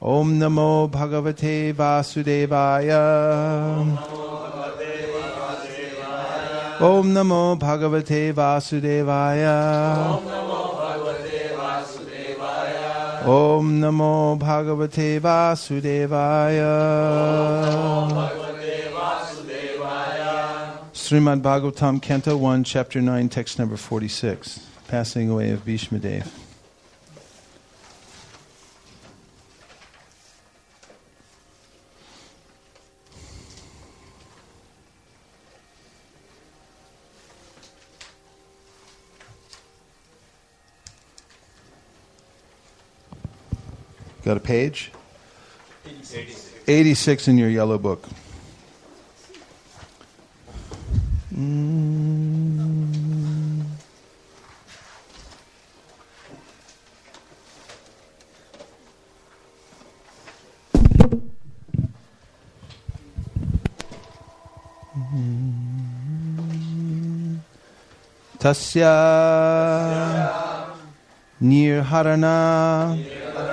Om Namo Bhagavate Vasudevaya. Om Namo Bhagavate Vasudevaya. Om Namo Bhagavate Vasudevaya. Srimad Bhagavatam, Canto 1, Chapter 9, Text number 46. Passing away of Bhishma Dev. Got a page? 86 in your yellow book. Tasya nirharana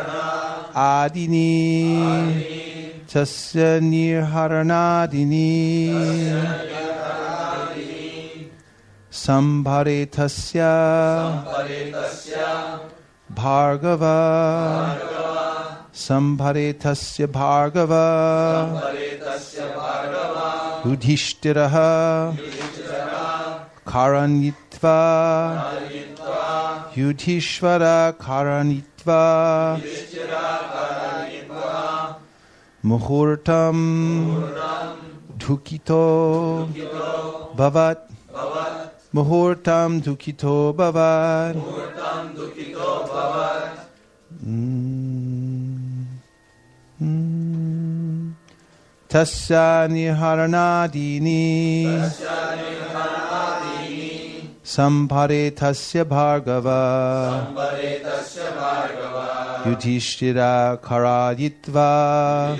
adini tasya nirharanadini sambhare tasya bhargava sambhare tasya bhargava yudhishthiraha karanyitva yudhishvara karanyitva muhurtam dukito bhavat muhurtam dukito bhavat tasya niharanadini sambhare tasya bhargava yudhishthira karayitva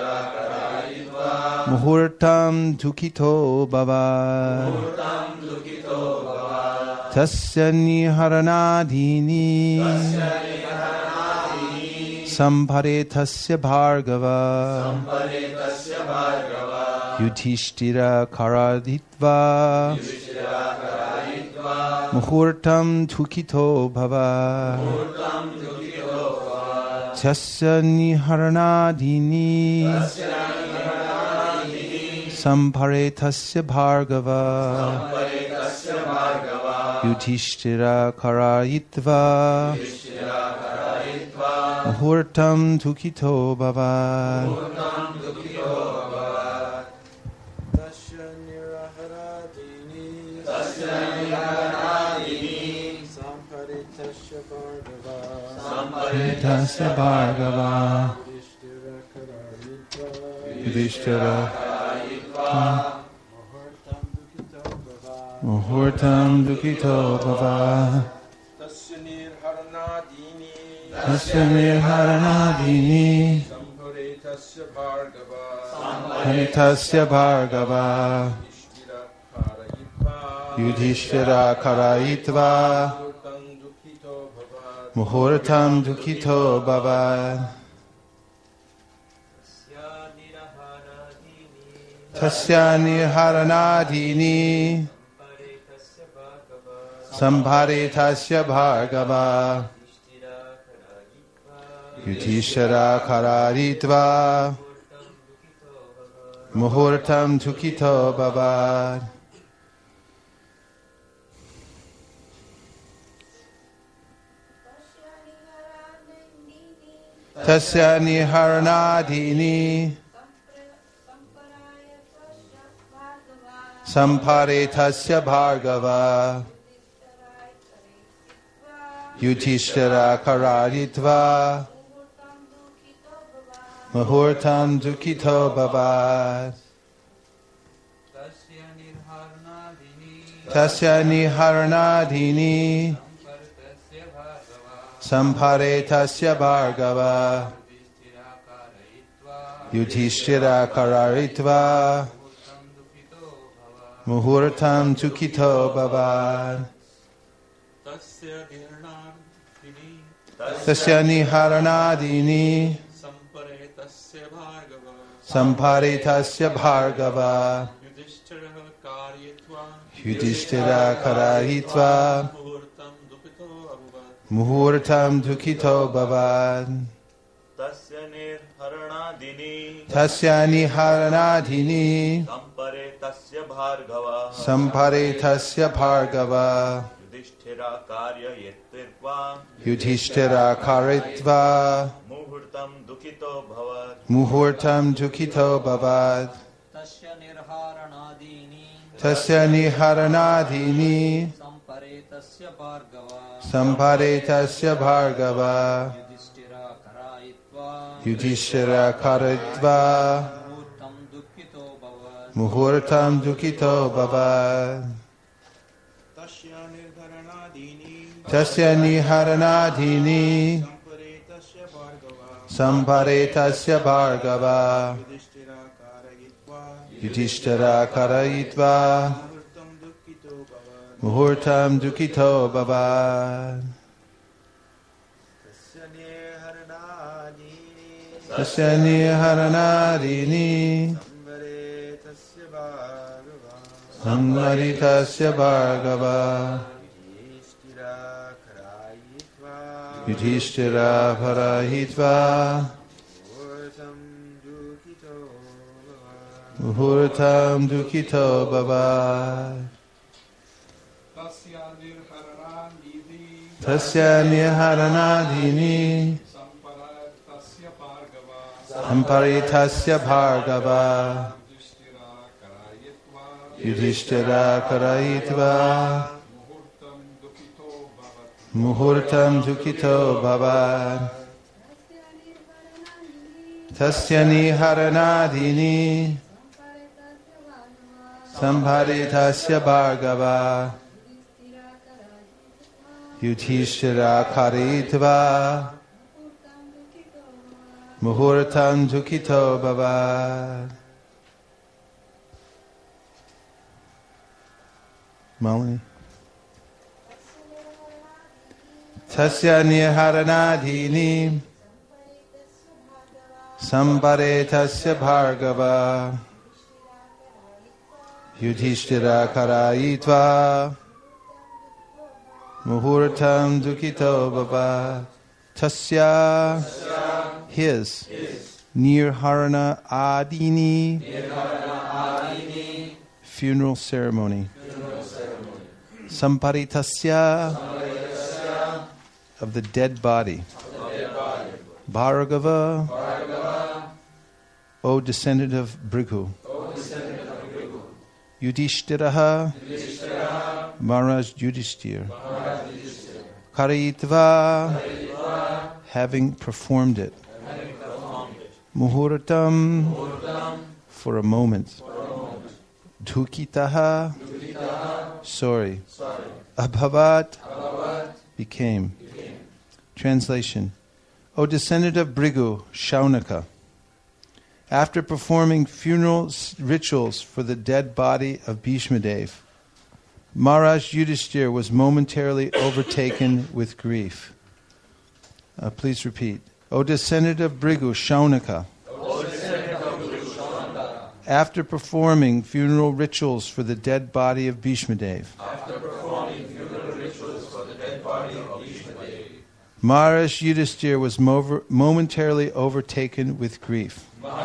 muhurtam dukito bhavat tasya niharanadini sambhare tasya bhargava yudhishthira karayitva muhurtam dukito bhavat tasya niharanadini sambhare tasya bhargava yudhishthira karayitva muhurtam dukito bhavat tasya bhargava yudhishthira muhurtam dukito bhavat tasya nirharanadini tasya bhargava yudhishthira karayitva muhurtam dukito bhavat tasya niharanadini sambhare tasya bhargava yudhishthira karayitva muhurtam dukito bhavat tasya niharanadini sambhare tasya bhargava yudhishthira karayitva muhurtam dukito bhavat tasya niharanadini sambhare tasya bhargava yudhishthira karayitva muhurtam dukito bhavat tasya niharanadini Samparitasya Bhargava Yudhishthira Karayitva Muhurtam Dukito Bhavad Tasya Niharanadhini Samparetasya Bhargava Yudhishthira Karitva Muhurtam Dukito Bhavad Tasya Niharanadhini Samparetasya Bhargava Yudhishthira Karitva Muhurtam Dukito Bhavad Tasya Niharanadhini Samparetasya Bhargava Yudhishthira Karayitva Muhurtam Dukito Bhavad Tasya Niharanadhini Samparitasya Bhargava Yudhishthira Karayitva Muhurtam Dukito Bhavad Tasya Niharanadhini Samparitasya Bhargava Yudhishthira Karayitva Muhurtam Dukito Bhavad Tasya Niharanadhini Samparitasya Bhargava Yudhishthira Karayitva Muhurtam Dukito Bhavad. Malini. Tasya Niharanadhini Samparetasya Bhargava Yudhishthira Karayitva Muhurtam Dukito Bhavad. Tasya, his, Nirharana Adini, funeral ceremony. Samparitasya, of the dead body. Bhargava, O descendant of Bhrigu. Yudhishthiraha, Maharaj Yudhishthir. Karayitva, having performed it. Muhurtam, for a moment. Dukitaha, sorry. Abhavat, became. Translation. O descendant of Bhrigu, Shaunaka, after performing funeral rituals for the dead body of Bhishmadev, Maharaj Yudhishthir was momentarily overtaken with grief. Please repeat. O descendant of Bhrigu, Shaunaka, after performing funeral rituals for the dead body of Bhishmadev, Maharaj Yudhishthir was momentarily overtaken with grief.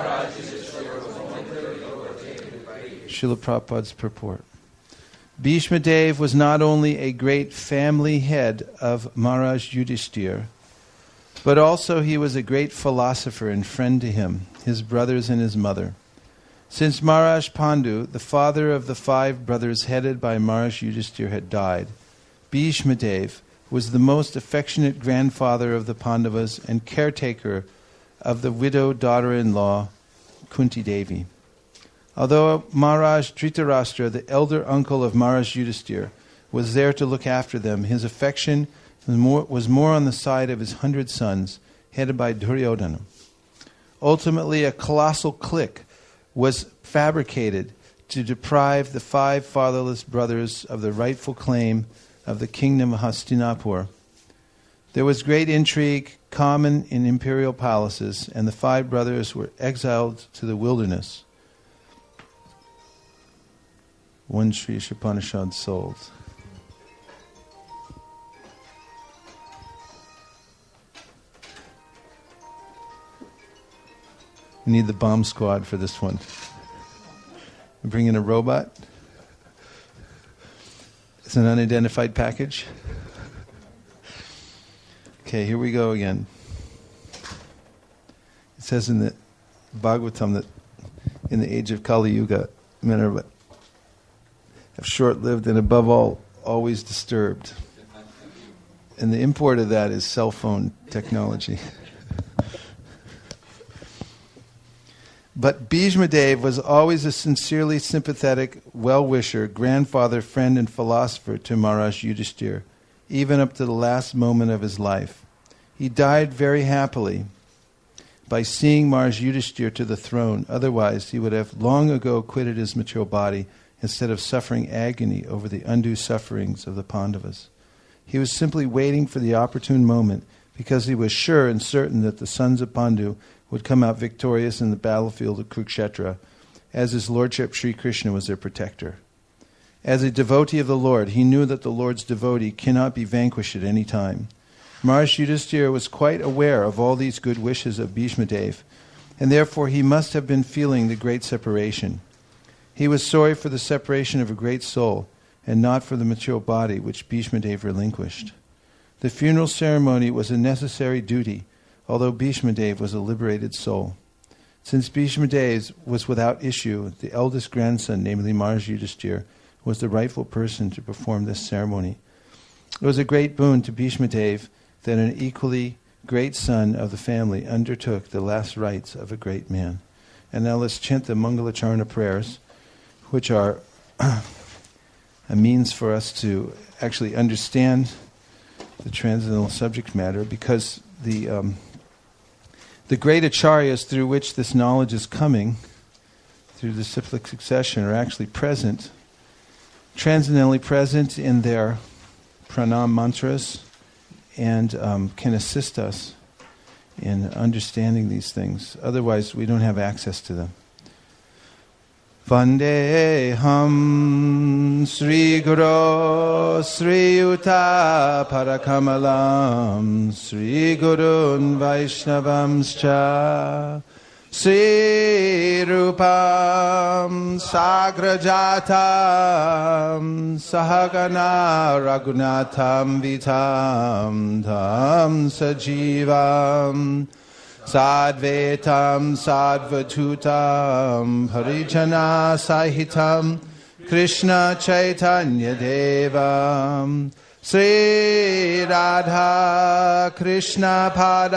Srila Prabhupada's purport. Bhishmadev was not only a great family head of Maharaj Yudhishthir, but also he was a great philosopher and friend to him, his brothers and his mother. Since Maharaj Pandu, the father of the 5 brothers headed by Maharaj Yudhishthir, had died, Bhishmadev was the most affectionate grandfather of the Pandavas and caretaker of the widowed daughter-in-law Kunti Devi. Although Maharaj Dhritarashtra, the elder uncle of Maharaj Yudhishthir, was there to look after them, his affection was more on the side of his 100 sons, headed by Duryodhana. Ultimately, a colossal clique was fabricated to deprive the 5 fatherless brothers of the rightful claim of the kingdom of Hastinapur. There was great intrigue common in imperial palaces, and the 5 brothers were exiled to the wilderness. One Sri Upanishad sold. We need the bomb squad for this one. Bring in a robot. It's an unidentified package. Okay, here we go again. It says in the Bhagavatam that in the age of Kali Yuga, men are short-lived and above all, always disturbed. And the import of that is cell phone technology. But Bhishma Dev was always a sincerely sympathetic, well-wisher, grandfather, friend, and philosopher to Maharaj Yudhishthira, even up to the last moment of his life. He died very happily by seeing Maharaj Yudhishthira to the throne. Otherwise, he would have long ago quitted his material body instead of suffering agony over the undue sufferings of the Pandavas. He was simply waiting for the opportune moment because he was sure and certain that the sons of Pandu would come out victorious in the battlefield of Kurukshetra, as his lordship Sri Krishna was their protector. As a devotee of the Lord, he knew that the Lord's devotee cannot be vanquished at any time. Maharaj Yudhishthira was quite aware of all these good wishes of Bhishma Dev, and therefore he must have been feeling the great separation. He was sorry for the separation of a great soul, and not for the material body which Bhishma Dev relinquished. The funeral ceremony was a necessary duty, although Bhishma Dev was a liberated soul. Since Bhishma Dev was without issue, the eldest grandson, namely Maharaj Yudhishthira, was the rightful person to perform this ceremony. It was a great boon to Bhishma Dev that an equally great son of the family undertook the last rites of a great man. And now let's chant the Mangalacharna prayers, which are a means for us to actually understand the transcendental subject matter, because the great acharyas through which this knowledge is coming, through the cyclic succession, are actually present, transcendentally present in their pranam mantras, and can assist us in understanding these things. Otherwise, we don't have access to them. Vandeham Sri Guru Sri Yuta Parakamalam Sri Gurun Vaishnavamscha Sri Rupam Sagrajatam Sahagana Raghunatham Vitam Dham Sajivam Sadvetam Sadvatutam Parijana Sahitam Krishna Chaitanya Devam Sri Radha Krishna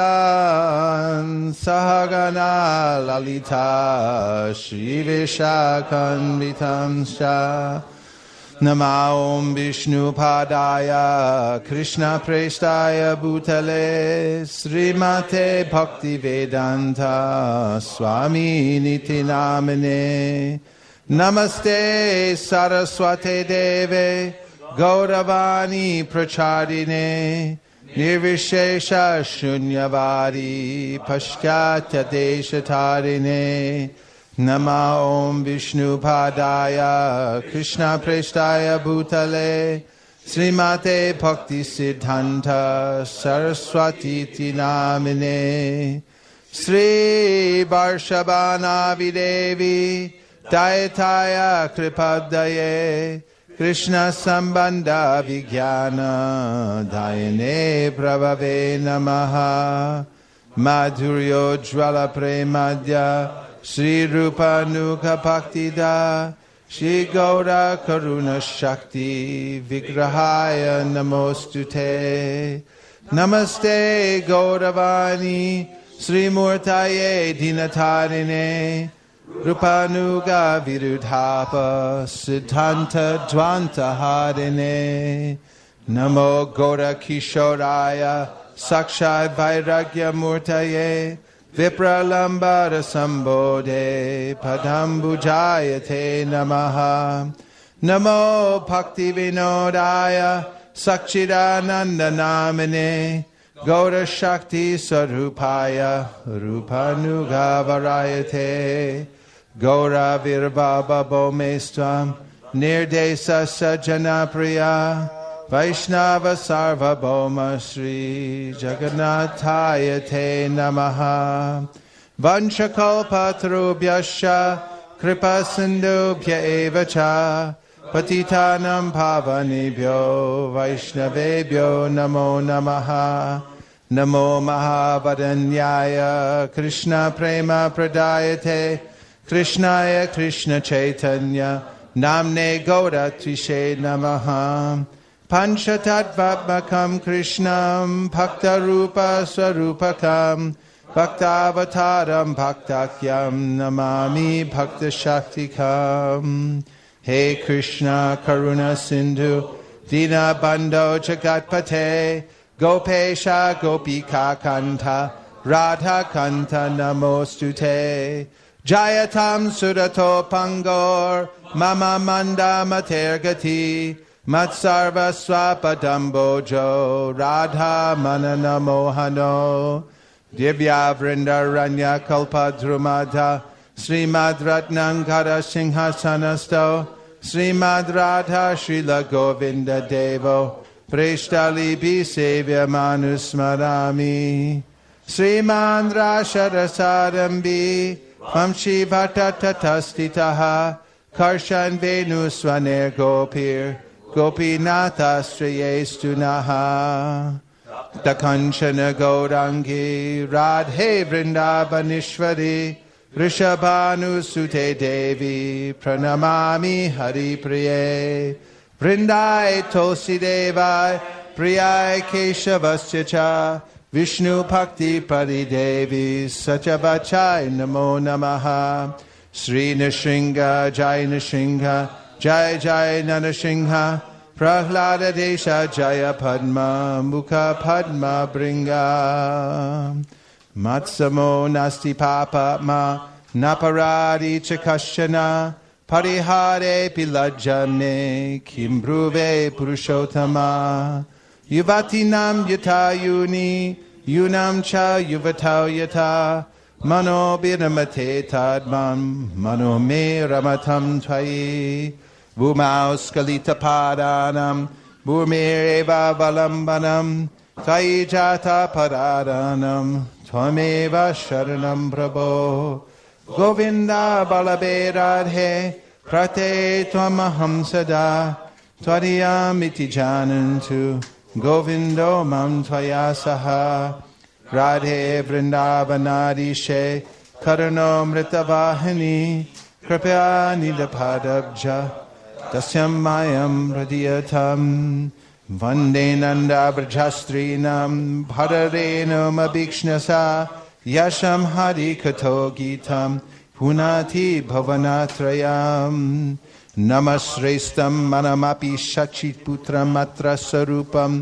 Padan Sahagana Lalita Shri Vishakanvitam Sha Nama Om Vishnu Padaya Krishna Prestaya Bhutale Srimate Bhakti Vedanta Swami Niti Namane Namaste Saraswate Deve Gauravani Prachadine Nirvishesha Shunyavadi Pashkatya Deshatarine Nama Om Vishnu Padaya Krishna Prestaya Bhutale Srimate Bhakti Siddhanta Saraswati Ti Namine Sri Varshabhana Videvi Dayataya Kripadaye Krishna Sambandha Vijnana Dayane Prabhave Namaha Madhuryo Jvala Premadya Sri Rupa Nuka Bhaktida Shri Gaura Karuna Shakti Vigrahaya Namostute Namaste Gauravani Sri Murtaye Dinatarine Rupanuga Virudhapa Siddhanta Dvanta Harine Namo Gaura Kishoraya Sakshai Vairagya Murtaye Vipralambara Sambodhe Padambujayate Namaha Namo Bhakti Vinodaya Sakchidananda Namane Gaura Shakti Sarupaya Rupanuga Varayate Gaura Virbhava Bomestvam Nirdesa Sajana Priya Vaishnava Sarvabhauma Sri Jagannathaya Te Namaha Vanchakalpatarubhyascha Kripa Sindhubhya Eva Cha Patitanam Pavanebhyo Vaishnavebhyo Namo Namaha Namo Mahavadanyaya Krishna Prema Pradayate Krishnaya Krishna Chaitanya Namne Gaudatrishe Namaha Panchatattvatmakam Krishnam Bhaktarupa Swarupakam Bhaktavataram Bhaktakyam Namami Bhaktashaktikam He Krishna Karuna Sindhu Dina Bandho Jagatpate Gopesha Gopika Kanta Radha Kanta Namostute Jayatam Surato Pangor Mama Manda Matergati Matsarva Swapadambojo Radha Manana Mohano Divya Vrindaranya Kalpadrumada Srimad Ratnankara Singhasanasto Srimad Radha Srila Govinda Devo Preshtalipi Sevya Manusmarami Srimad Rasharasarambi Vamshi Bhattatastitaha Karshan Venusvaner Gopir Gopinatha Striyestunaha Dakanchana Gaurangi Radhe Vrindavanishwari Rishabhanu Sute Devi Pranamami Hari Priye Vrindai Tulsi Devai Priyai Keshavasya Vishnu Bhakti Pari Devi Satyabachai Namo Namaha Sri Nrsimha Jai Nrsimha Jai Jai Narasingha Prahlada Desha Jaya Padma Mukha Padma Bringa Matsamo Nasti Papa Ma Naparadi Chakashana Parihare Pilajane Kimbruve Purushottama Yuvatinam Yatayuni Yunam Cha Yuvatau Yata Mano Biramate Tadmam Mano Me Ramatam Tvayi Bhumau Skalita Padanam Bhumir Eva Valambanam Tvayi Jata Paradanam Tvameva Sharanam Prabho Govinda Balabe Radhe Prate Tvamaham Sada Tvariyam Iti Janantu Govindo Mam Tvaya Saha Radhe Vrindavanadishe Karano Mritavahini Kripya Nidapadabja Dasyam Mayam Radiyatam Vande Nanda Brajastrinam Bhadarenam Abhikshnasa Yasham Hari Kato Gitam Punati Bhavanatrayam Namasrestam Manamapi Shachit Putram Matra Sarupam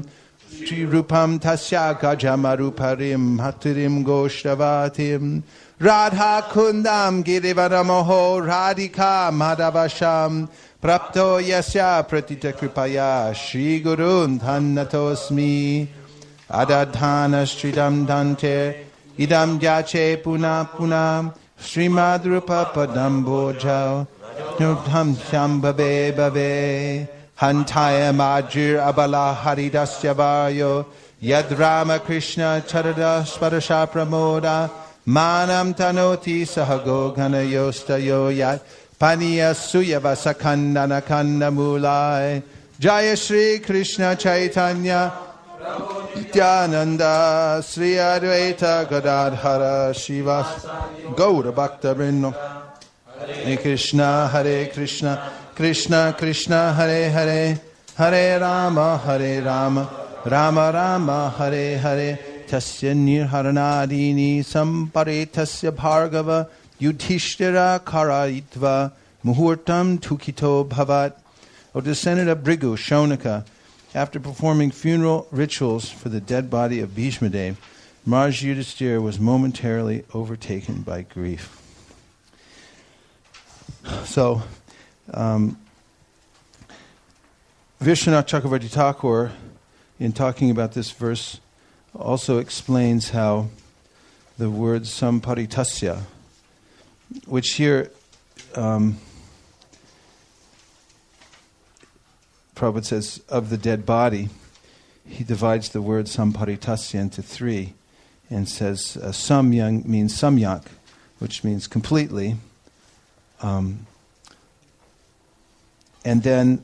Rupam Tasya Gajamaruparim Hatirim Goshtavatim Radha Kundam Girivaramoho Radhika Madhavasham Prapto Yasya Pratita Kripaya Shri Gurun Dhannatosmi Adadhana Sridam Dante Idam Dyache Puna Puna Srimad Rupa Padam Bojao Nubham Shambhave Bhave Hantaya Majir Abala Haridasya Varyo Yad Rama Krishna Charada Sparasha Pramoda Manam Tanoti Sahago Ganayosta Yoyat Paniya Suyava Sakandana Kanda Mulai Jaya Shri Krishna Chaitanya Nityananda Sri Advaita Gadadhara Shivas Gaura Bhakta Vrinda Hare Krishna Krishna Krishna Hare Hare Hare Rama Rama Rama Hare Hare Tasya Nirharanadini Samparetasya Bhargava Yudhishthira Karaitva Muhurtam Tukito Bhavat. O descendant of Bhrigu, Shaunaka, after performing funeral rituals for the dead body of Bhishmadev, Maharaj Yudhisthira was momentarily overtaken by grief. So, Vishwanath Chakravarti Thakur, in talking about this verse, also explains how the word samparitasya, which here Prabhupada says of the dead body, he divides the word samparitasya into three and says samyang means samyak, which means completely. And then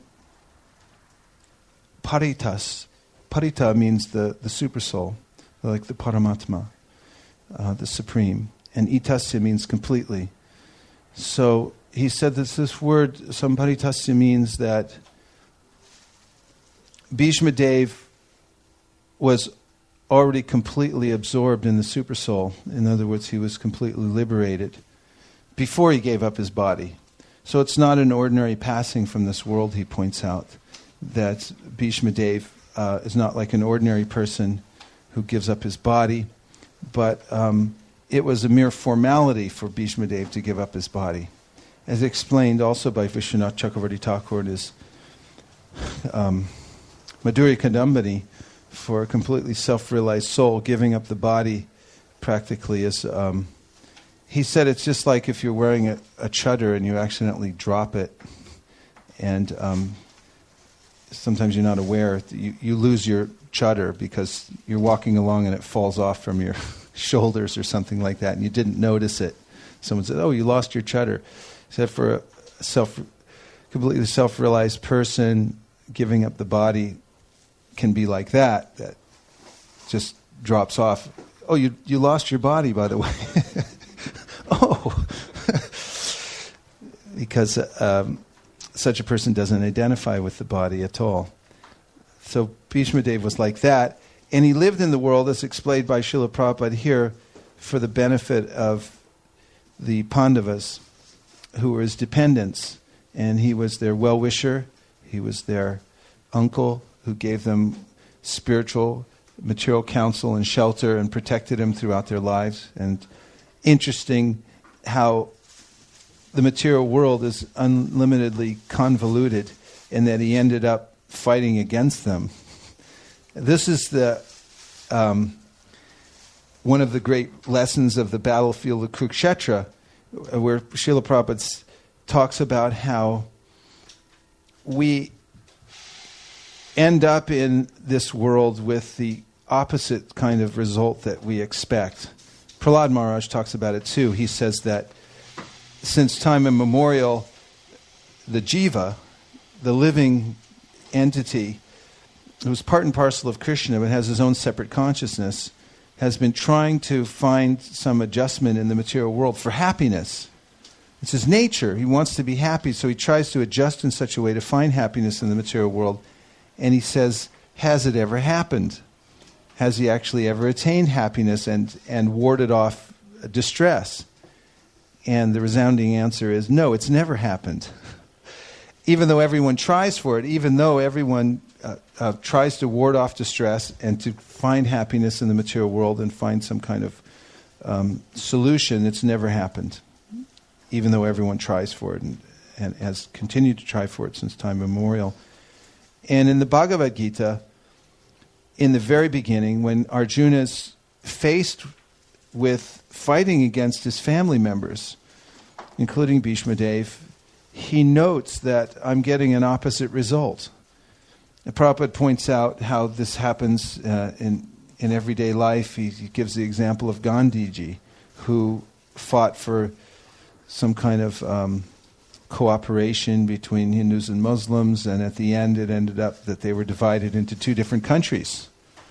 parita means the super soul, like the Paramatma, the Supreme. And itasya means completely. So he said that this word samparitasya means that Bhishma Dev was already completely absorbed in the super soul. In other words, he was completely liberated before he gave up his body. So it's not an ordinary passing from this world, he points out, that Bhishma Dev is not like an ordinary person who gives up his body, but it was a mere formality for Bhishma Dev to give up his body. As explained also by Vishwanath Chakravarti Thakur in his Madhurya Kadambini, for a completely self-realized soul, giving up the body practically is... he said it's just like if you're wearing a chadar and you accidentally drop it, and sometimes you're not aware, you lose your chadar because you're walking along and it falls off from your shoulders or something like that, and you didn't notice it. Someone said, "Oh, you lost your chadar." He said for a completely self-realized person, giving up the body can be like that just drops off. "Oh, you lost your body, by the way." Oh, because such a person doesn't identify with the body at all. So Bhishma Dev was like that, and he lived in the world, as explained by Srila Prabhupada here, for the benefit of the Pandavas, who were his dependents, and he was their well-wisher, he was their uncle, who gave them spiritual, material counsel and shelter and protected them throughout their lives. And interesting how the material world is unlimitedly convoluted, and that he ended up fighting against them. This is the one of the great lessons of the battlefield of Kurukshetra, where Srila Prabhupada talks about how we end up in this world with the opposite kind of result that we expect. Prahlad Maharaj talks about it too. He says that since time immemorial, the jiva, the living entity, who's part and parcel of Krishna but has his own separate consciousness, has been trying to find some adjustment in the material world for happiness. It's his nature. He wants to be happy, so he tries to adjust in such a way to find happiness in the material world. And he says, has it ever happened? Has he actually ever attained happiness and warded off distress? And the resounding answer is, no, it's never happened. Even though everyone tries for it, even though everyone tries to ward off distress and to find happiness in the material world and find some kind of solution, it's never happened. Even though everyone tries for it and has continued to try for it since time immemorial. And in the Bhagavad Gita, in the very beginning, when Arjuna is faced with fighting against his family members, including Bhishma Dev, he notes that I'm getting an opposite result. And Prabhupada points out how this happens in everyday life. He gives the example of Gandhiji, who fought for some kind of cooperation between Hindus and Muslims, and at the end it ended up that they were divided into two different countries.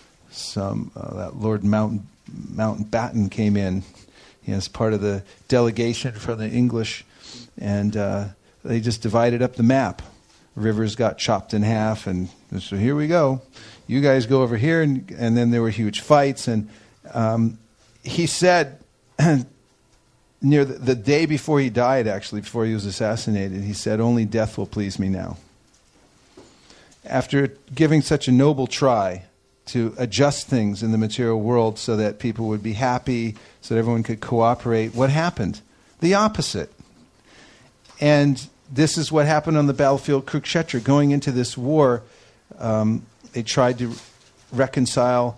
That Lord Mountbatten came in as part of the delegation from the English, and they just divided up the map. Rivers got chopped in half, and so here we go. You guys go over here, and then there were huge fights. And he said, near the day before he died, actually, before he was assassinated, he said, "Only death will please me now." After giving such a noble try to adjust things in the material world so that people would be happy, so that everyone could cooperate, what happened? The opposite. And this is what happened on the battlefield Kurukshetra. Going into this war, they tried to reconcile,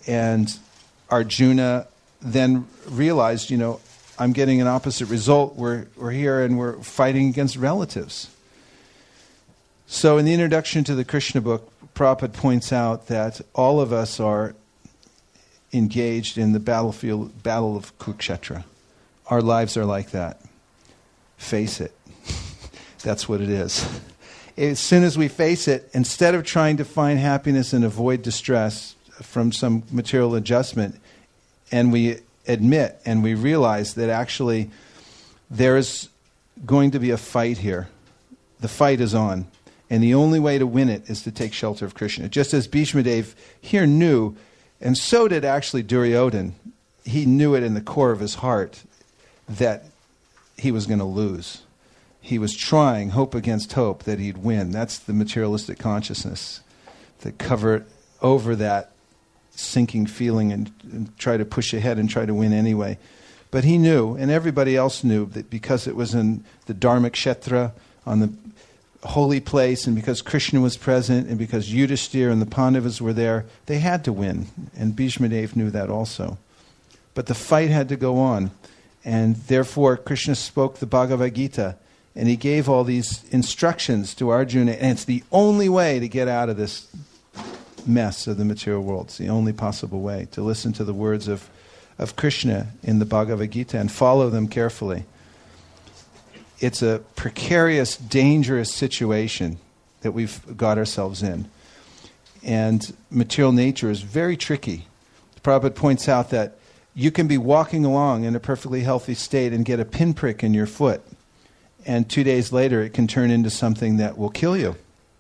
And Arjuna then realized, I'm getting an opposite result. We're here and we're fighting against relatives. So in the introduction to the Krishna book, Prabhupada points out that all of us are engaged in the battle of Kurukshetra. Our lives are like that. Face it. That's what it is. As soon as we face it, instead of trying to find happiness and avoid distress from some material adjustment, and we admit and we realize that actually there is going to be a fight here. The fight is on. And the only way to win it is to take shelter of Krishna. Just as Bhishma Dev here knew, and so did actually Duryodhana, he knew it in the core of his heart that he was going to lose. He was trying, hope against hope, that he'd win. That's the materialistic consciousness, that cover over that sinking feeling and try to push ahead and try to win anyway. But he knew, and everybody else knew, that because it was in the Dharmakshetra, on the holy place, and because Krishna was present, and because Yudhishthira and the Pandavas were there, they had to win. And Bhishma Dev knew that also. But the fight had to go on. And therefore, Krishna spoke the Bhagavad Gita, and he gave all these instructions to Arjuna, and it's the only way to get out of this mess of the material world. It's the only possible way, to listen to the words of Krishna in the Bhagavad Gita and follow them carefully. It's a precarious, dangerous situation that we've got ourselves in. And material nature is very tricky. Prabhupada points out that you can be walking along in a perfectly healthy state and get a pinprick in your foot, and 2 days later it can turn into something that will kill you.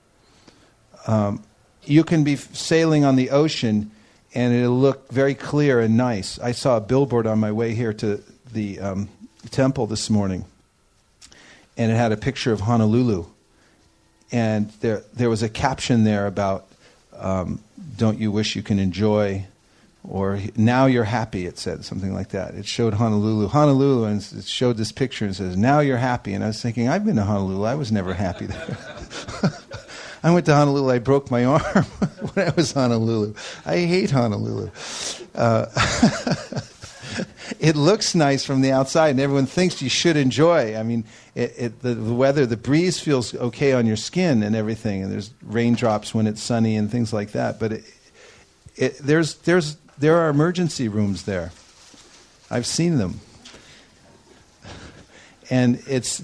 You can be sailing on the ocean and it'll look very clear and nice. I saw a billboard on my way here to the temple this morning, and it had a picture of Honolulu. And there was a caption there about, don't you wish you can enjoy, or now you're happy, it said, something like that. It showed Honolulu, and it showed this picture and says, now you're happy. And I was thinking, I've been to Honolulu, I was never happy there. I went to Honolulu, I broke my arm when I was in Honolulu. I hate Honolulu. It looks nice from the outside, and everyone thinks you should enjoy. I mean, the weather, the breeze feels okay on your skin and everything, and there's raindrops when it's sunny and things like that. But there are emergency rooms there. I've seen them, and it's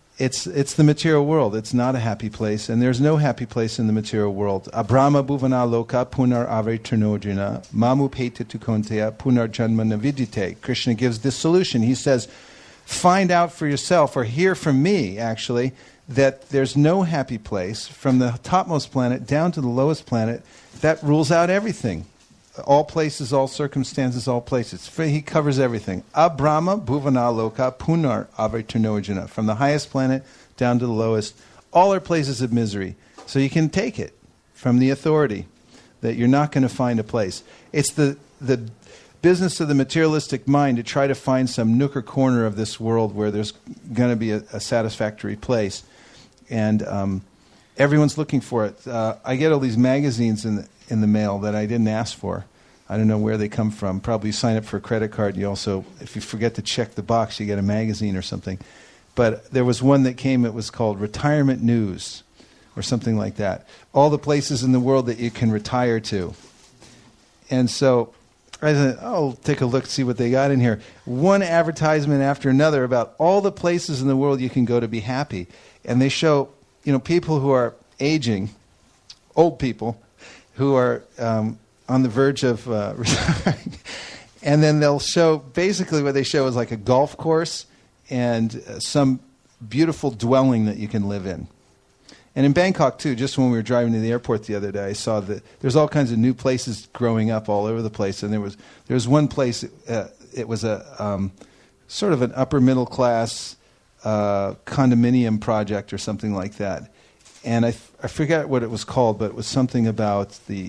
the material world. It's not a happy place, and there's no happy place in the material world. Abrahma bhuvana loka punar avartanojana mamu peta tukonteya punar janma navidite. Krishna gives this solution. He says, find out for yourself, or hear from me, actually, that there's no happy place from the topmost planet down to the lowest planet. That rules out everything. All places, all circumstances, all places. He covers everything. Abrahma bhuvana loka punar avartanojana. From the highest planet down to the lowest. All are places of misery. So you can take it from the authority that you're not going to find a place. It's the business of the materialistic mind to try to find some nook or corner of this world where there's going to be a satisfactory place. And everyone's looking for it. I get all these magazines in the mail that I didn't ask for. I don't know where they come from. Probably sign up for a credit card. You also, if you forget to check the box, you get a magazine or something. But there was one that came, it was called Retirement News or something like that. All the places in the world that you can retire to. And so I said, I'll take a look, see what they got in here. One advertisement after another about all the places in the world you can go to be happy. And they show, people who are aging, old people, who are on the verge of retiring. And then they'll show, basically what they show is like a golf course and some beautiful dwelling that you can live in. And in Bangkok, too, just when we were driving to the airport the other day, I saw that there's all kinds of new places growing up all over the place. And there was one place, it was a sort of an upper middle class condominium project or something like that. And I forget what it was called, but it was something about the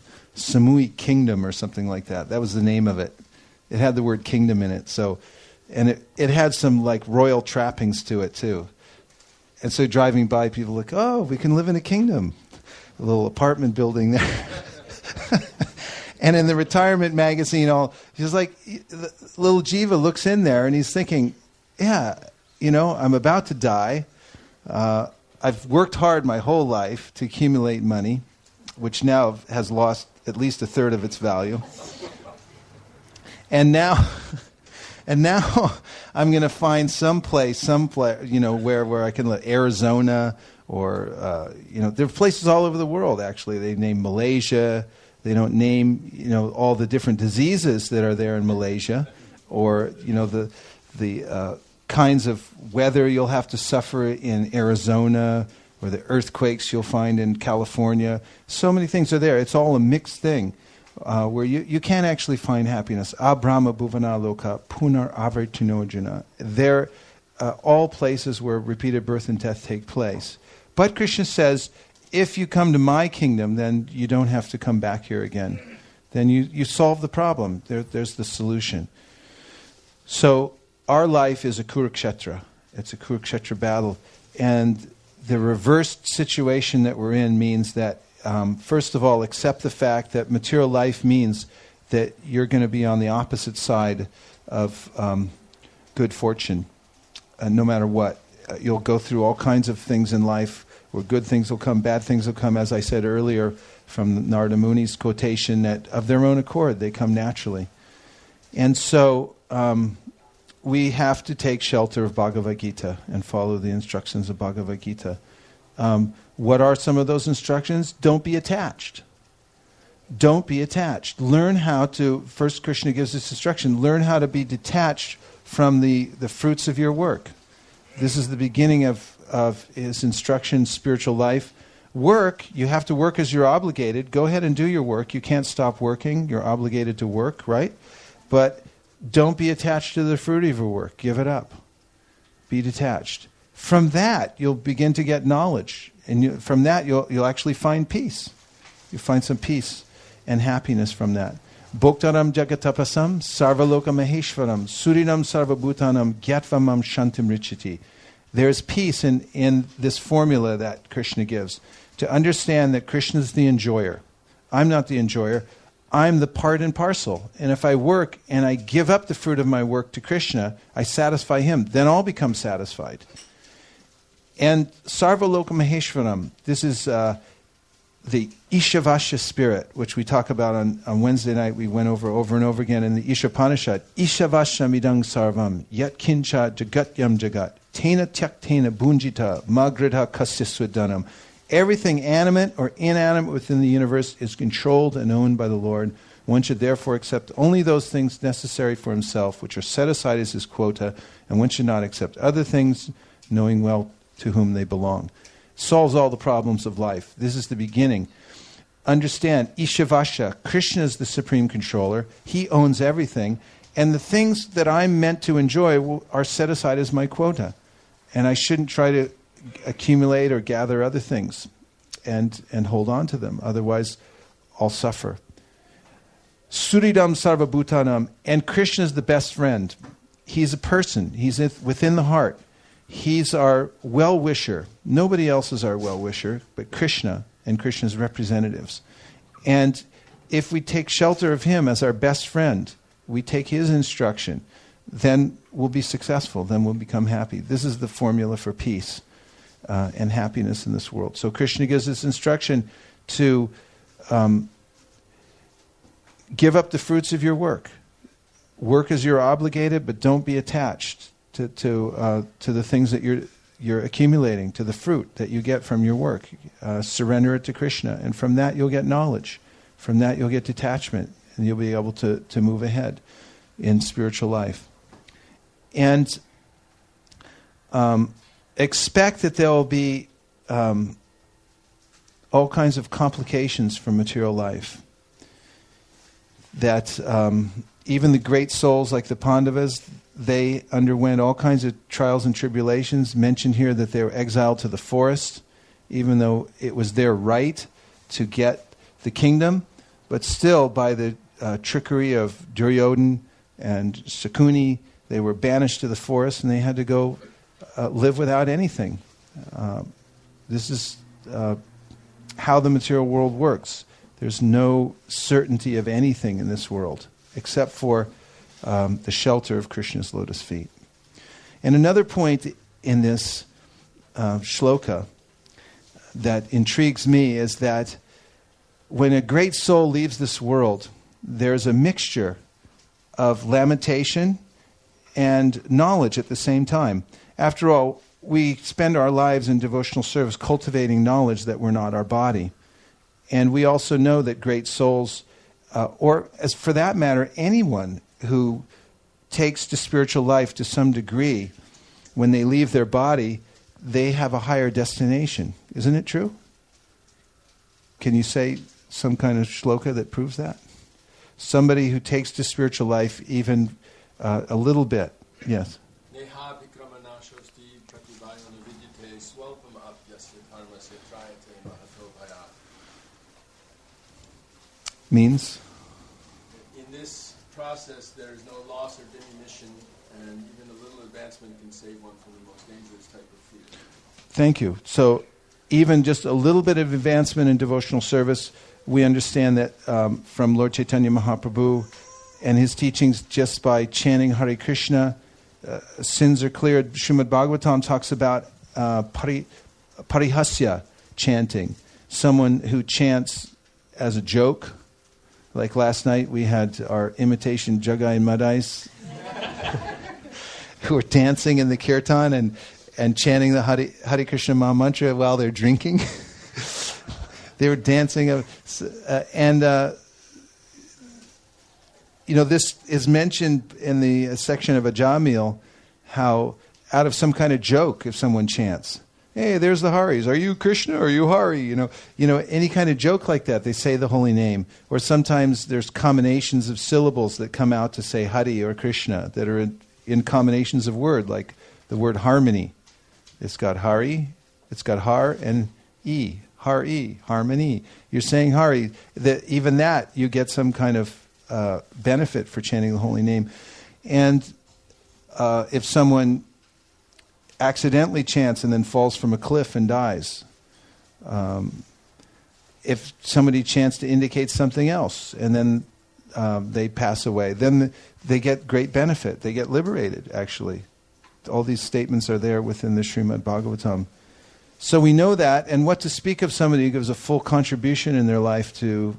Samui Kingdom or something like that. That was the name of it. It had the word kingdom in it. So, and it had some like royal trappings to it too. And so driving by, people look, oh, we can live in a kingdom. A little apartment building there. And in the retirement magazine, he's like, little Jiva looks in there and he's thinking, yeah, I'm about to die. I've worked hard my whole life to accumulate money, which now has lost at least a third of its value. And now I'm going to find some place, where I can live. Arizona, or there are places all over the world. Actually, they name Malaysia. They don't name all the different diseases that are there in Malaysia, or the kinds of weather you'll have to suffer in Arizona, or the earthquakes you'll find in California. So many things are there. It's all a mixed thing. Where you can't actually find happiness. Abrahma bhuvana loka punar avartinojana. They're all places where repeated birth and death take place. But Krishna says, if you come to my kingdom, then you don't have to come back here again. Then you solve the problem. There's the solution. So our life is a Kurukshetra. It's a Kurukshetra battle. And the reversed situation that we're in means that first of all, accept the fact that material life means that you're going to be on the opposite side of good fortune, no matter what. You'll go through all kinds of things in life where good things will come, bad things will come, as I said earlier from Narada Muni's quotation, that of their own accord, they come naturally. And so we have to take shelter of Bhagavad Gita and follow the instructions of Bhagavad Gita. What are some of those instructions? Don't be attached. Don't be attached. Learn how to, first Krishna gives this instruction, learn how to be detached from the fruits of your work. This is the beginning of his instruction, spiritual life. Work, you have to work as you're obligated. Go ahead and do your work. You can't stop working. You're obligated to work, right? But don't be attached to the fruit of your work. Give it up. Be detached. From that, you'll begin to get knowledge. And from that, you'll actually find peace. You'll find some peace and happiness from that. Bhoktaram jagatapasam sarvaloka maheshwaram surinam sarvabhutanam gyatvamam shantim richiti. There's peace in this formula that Krishna gives. To understand that Krishna is the enjoyer. I'm not the enjoyer. I'm the part and parcel. And if I work and I give up the fruit of my work to Krishna, I satisfy him. Then I'll become satisfied. And Sarvaloka Maheshwaram, this is the Ishavasya spirit, which we talk about on Wednesday night. We went over and over again in the Ishapanishad. Ishavasya midang sarvam, yat kincha jagatyam jagat, tena tyaktena bunjita, magridha kasyaswadanam. Everything animate or inanimate within the universe is controlled and owned by the Lord. One should therefore accept only those things necessary for himself, which are set aside as his quota, and one should not accept other things, knowing well to whom they belong. Solves all the problems of life. This is the beginning. Understand, Ishavasya, Krishna is the supreme controller. He owns everything. And the things that I'm meant to enjoy are set aside as my quota. And I shouldn't try to accumulate or gather other things and hold on to them. Otherwise, I'll suffer. Suridam sarvabhutanam. And Krishna is the best friend. He's a person. He's within the heart. He's our well-wisher. Nobody else is our well-wisher but Krishna and Krishna's representatives. And if we take shelter of him as our best friend, we take his instruction, then we'll be successful. Then we'll become happy. This is the formula for peace and happiness in this world. So Krishna gives this instruction to give up the fruits of your work. Work as you're obligated, but don't be attached to the things that you're accumulating, to the fruit that you get from your work. Surrender it to Krishna, and from that you'll get knowledge. From that you'll get detachment, and you'll be able to move ahead in spiritual life. And expect that there will be all kinds of complications from material life. That even the great souls like the Pandavas, they underwent all kinds of trials and tribulations. Mentioned here that they were exiled to the forest, even though it was their right to get the kingdom. But still, by the trickery of Duryodhana and Sakuni, they were banished to the forest and they had to go live without anything. This is how the material world works. There's no certainty of anything in this world except for the shelter of Krishna's lotus feet. And another point in this shloka that intrigues me is that when a great soul leaves this world, there's a mixture of lamentation and knowledge at the same time. After all, we spend our lives in devotional service cultivating knowledge that we're not our body. And we also know that great souls, or as for that matter, anyone who takes to spiritual life to some degree, when they leave their body, they have a higher destination. Isn't it true? Can you say some kind of shloka that proves that? Somebody who takes to spiritual life even a little bit. Yes. Means? In this process, there is no loss or diminution, and even a little advancement can save one from the most dangerous type of fear. Thank you. So even just a little bit of advancement in devotional service, we understand that from Lord Chaitanya Mahaprabhu and his teachings, just by chanting Hare Krishna, sins are cleared. Srimad Bhagavatam talks about parihasya chanting, someone who chants as a joke. Like last night, we had our imitation Jagai and Madais who were dancing in the kirtan and chanting the Hare Krishna Maha Mantra while they're drinking. They were dancing. This is mentioned in the section of Ajamil, how out of some kind of joke, if someone chants, "Hey, there's the Haris. Are you Krishna or are you Hari?" Any kind of joke like that, they say the holy name. Or sometimes there's combinations of syllables that come out to say Hari or Krishna that are in combinations of word, like the word harmony. It's got Hari, it's got Har and E. Hari, harmony. You're saying Hari. Even that, you get some kind of benefit for chanting the holy name. And if someone accidentally chants and then falls from a cliff and dies, if somebody chants to indicate something else and then they pass away, then they get great benefit. They get liberated, actually. All these statements are there within the Srimad Bhagavatam. So we know that, and what to speak of somebody who gives a full contribution in their life to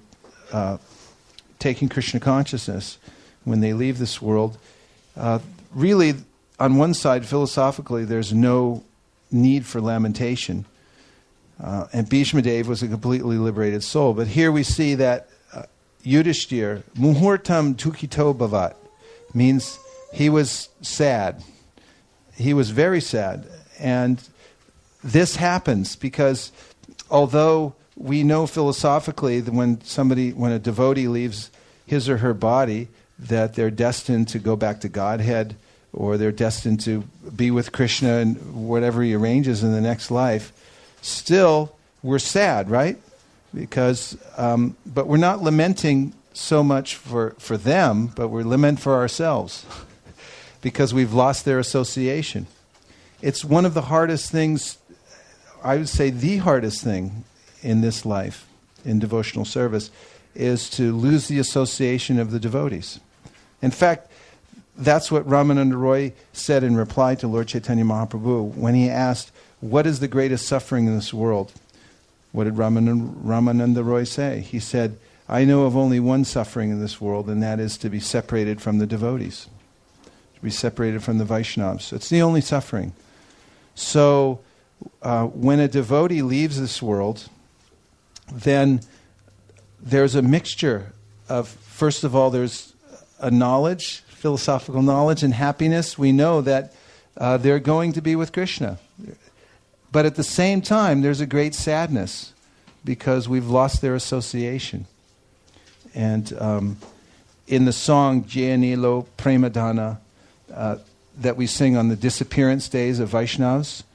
taking Krishna consciousness when they leave this world. Really, on one side, philosophically, there's no need for lamentation. And Bhishma Dev was a completely liberated soul. But here we see that Yudhishthir, muhurtam dukhito bhavat, means he was sad. He was very sad. And this happens because although we know philosophically that when a devotee leaves his or her body, that they're destined to go back to Godhead, or they're destined to be with Krishna and whatever he arranges in the next life, still we're sad, right? Because, but we're not lamenting so much for them, but we lament for ourselves because we've lost their association. It's one of the hardest things, I would say the hardest thing in this life, in devotional service, is to lose the association of the devotees. In fact, that's what Ramananda Roy said in reply to Lord Chaitanya Mahaprabhu when he asked, what is the greatest suffering in this world? What did Ramananda Roy say? He said, I know of only one suffering in this world, and that is to be separated from the devotees, to be separated from the Vaishnavas. It's the only suffering. So when a devotee leaves this world, then there's a mixture of, first of all, there's a knowledge, philosophical knowledge and happiness. We know that they're going to be with Krishna. But at the same time, there's a great sadness because we've lost their association. And in the song Jayanilo Premadana that we sing on the disappearance days of Vaishnavas,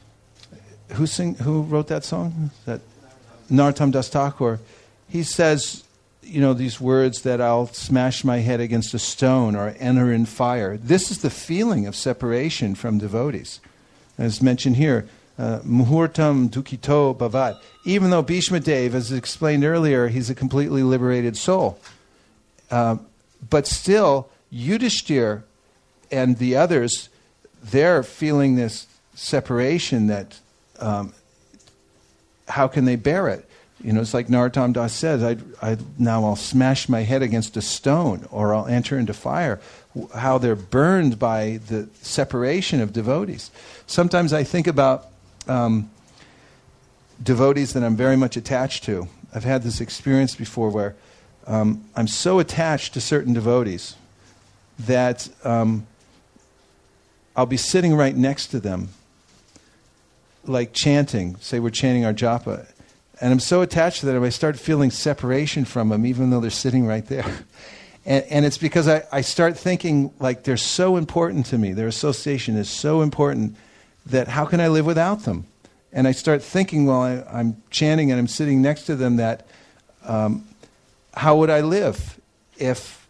who wrote that song? That Narottam Das Thakur. He says, these words that I'll smash my head against a stone or enter in fire. This is the feeling of separation from devotees. As mentioned here, Muhurtam dukito bhavat. Even though Bhishma Dev, as explained earlier, he's a completely liberated soul. But still, Yudhishthir and the others, they're feeling this separation that how can they bear it? It's like Narottam Das says, I'll smash my head against a stone or I'll enter into fire. How they're burned by the separation of devotees. Sometimes I think about devotees that I'm very much attached to. I've had this experience before where I'm so attached to certain devotees that I'll be sitting right next to them, like chanting. Say we're chanting our japa. And I'm so attached to them, I start feeling separation from them, even though they're sitting right there. And it's because I start thinking, like, they're so important to me. Their association is so important that how can I live without them? And I start thinking while I'm chanting and I'm sitting next to them that how would I live if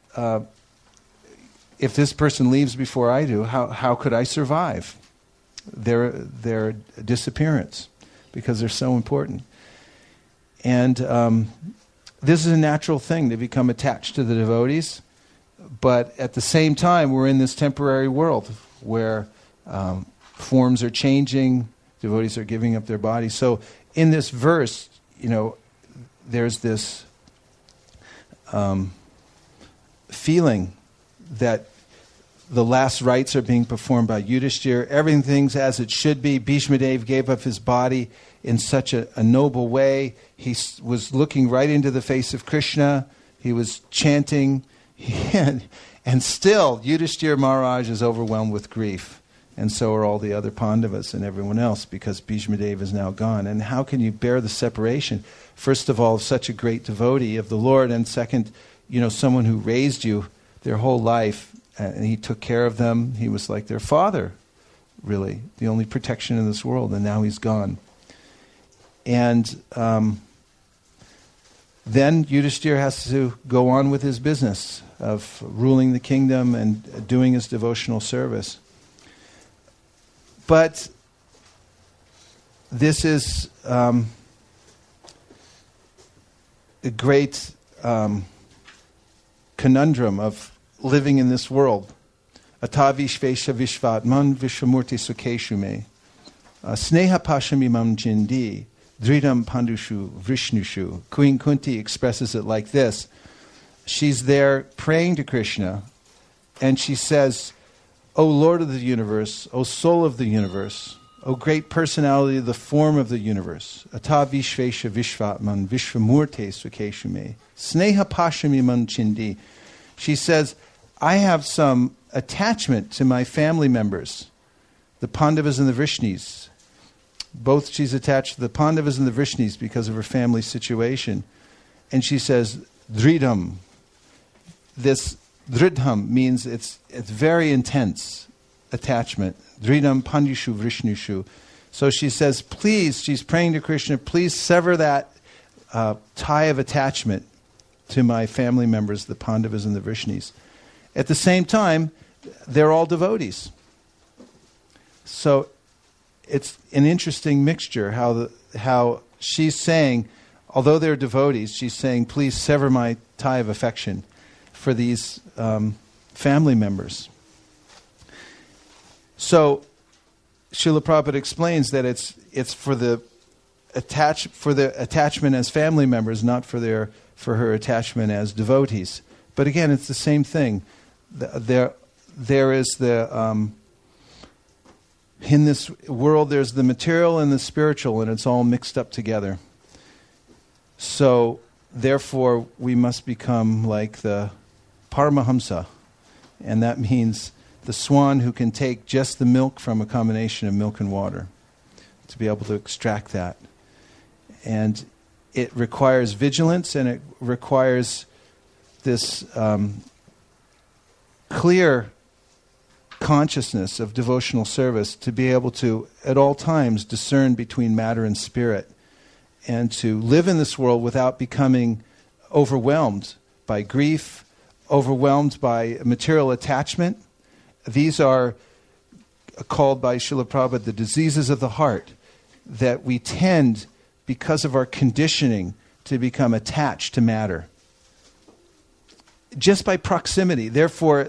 this person leaves before I do? How could I survive their disappearance? Because they're so important. And this is a natural thing to become attached to the devotees, but at the same time, we're in this temporary world where forms are changing, devotees are giving up their bodies. So in this verse, there's this feeling that the last rites are being performed by Yudhishthir. Everything's as it should be. Bhishma Dev gave up his body in such a noble way. He was looking right into the face of Krishna. He was chanting. And still, Yudhishthir Maharaj is overwhelmed with grief. And so are all the other Pandavas and everyone else because Bhishma Dev is now gone. And how can you bear the separation? First of all, such a great devotee of the Lord. And second, someone who raised you their whole life. And he took care of them. He was like their father, really. The only protection in this world. And now he's gone. And then Yudhishthir has to go on with his business of ruling the kingdom and doing his devotional service. But this is a great conundrum of living in this world. Atavishvesha vishvatman vishvamurti sukeshu me. Sneha pashamimam jindi. Dridam pandushu vrishnushu. Queen Kunti expresses it like this. She's there praying to Krishna, and she says, O Lord of the universe, O soul of the universe, O great personality of the form of the universe, Ata Vishvesha Vishvatman Vishvamurte Sukeshume, Sneha Pashamimam Chindi. She says, I have some attachment to my family members, the Pandavas and the Vrishnis. Both she's attached to the Pandavas and the Vrishnis because of her family situation. And she says, Dridam. This Dridham means it's very intense attachment. Dridam Pandushu Vrishnushu. So she says, please, she's praying to Krishna, please sever that tie of attachment to my family members, the Pandavas and the Vrishnis. At the same time, they're all devotees. So it's an interesting mixture how she's saying, although they're devotees, she's saying, please sever my tie of affection for these family members. So Srila Prabhupada explains that it's for the attachment as family members, not for her attachment as devotees. But again, it's the same thing. There is in this world, there's the material and the spiritual, and it's all mixed up together. So, therefore, we must become like the Paramahamsa, and that means the swan who can take just the milk from a combination of milk and water, to be able to extract that. And it requires vigilance, and it requires this clear consciousness of devotional service to be able to, at all times, discern between matter and spirit, and to live in this world without becoming overwhelmed by grief, overwhelmed by material attachment. These are called by Srila Prabhupada the diseases of the heart. that we tend, because of our conditioning, to become attached to matter. Just by proximity. Therefore,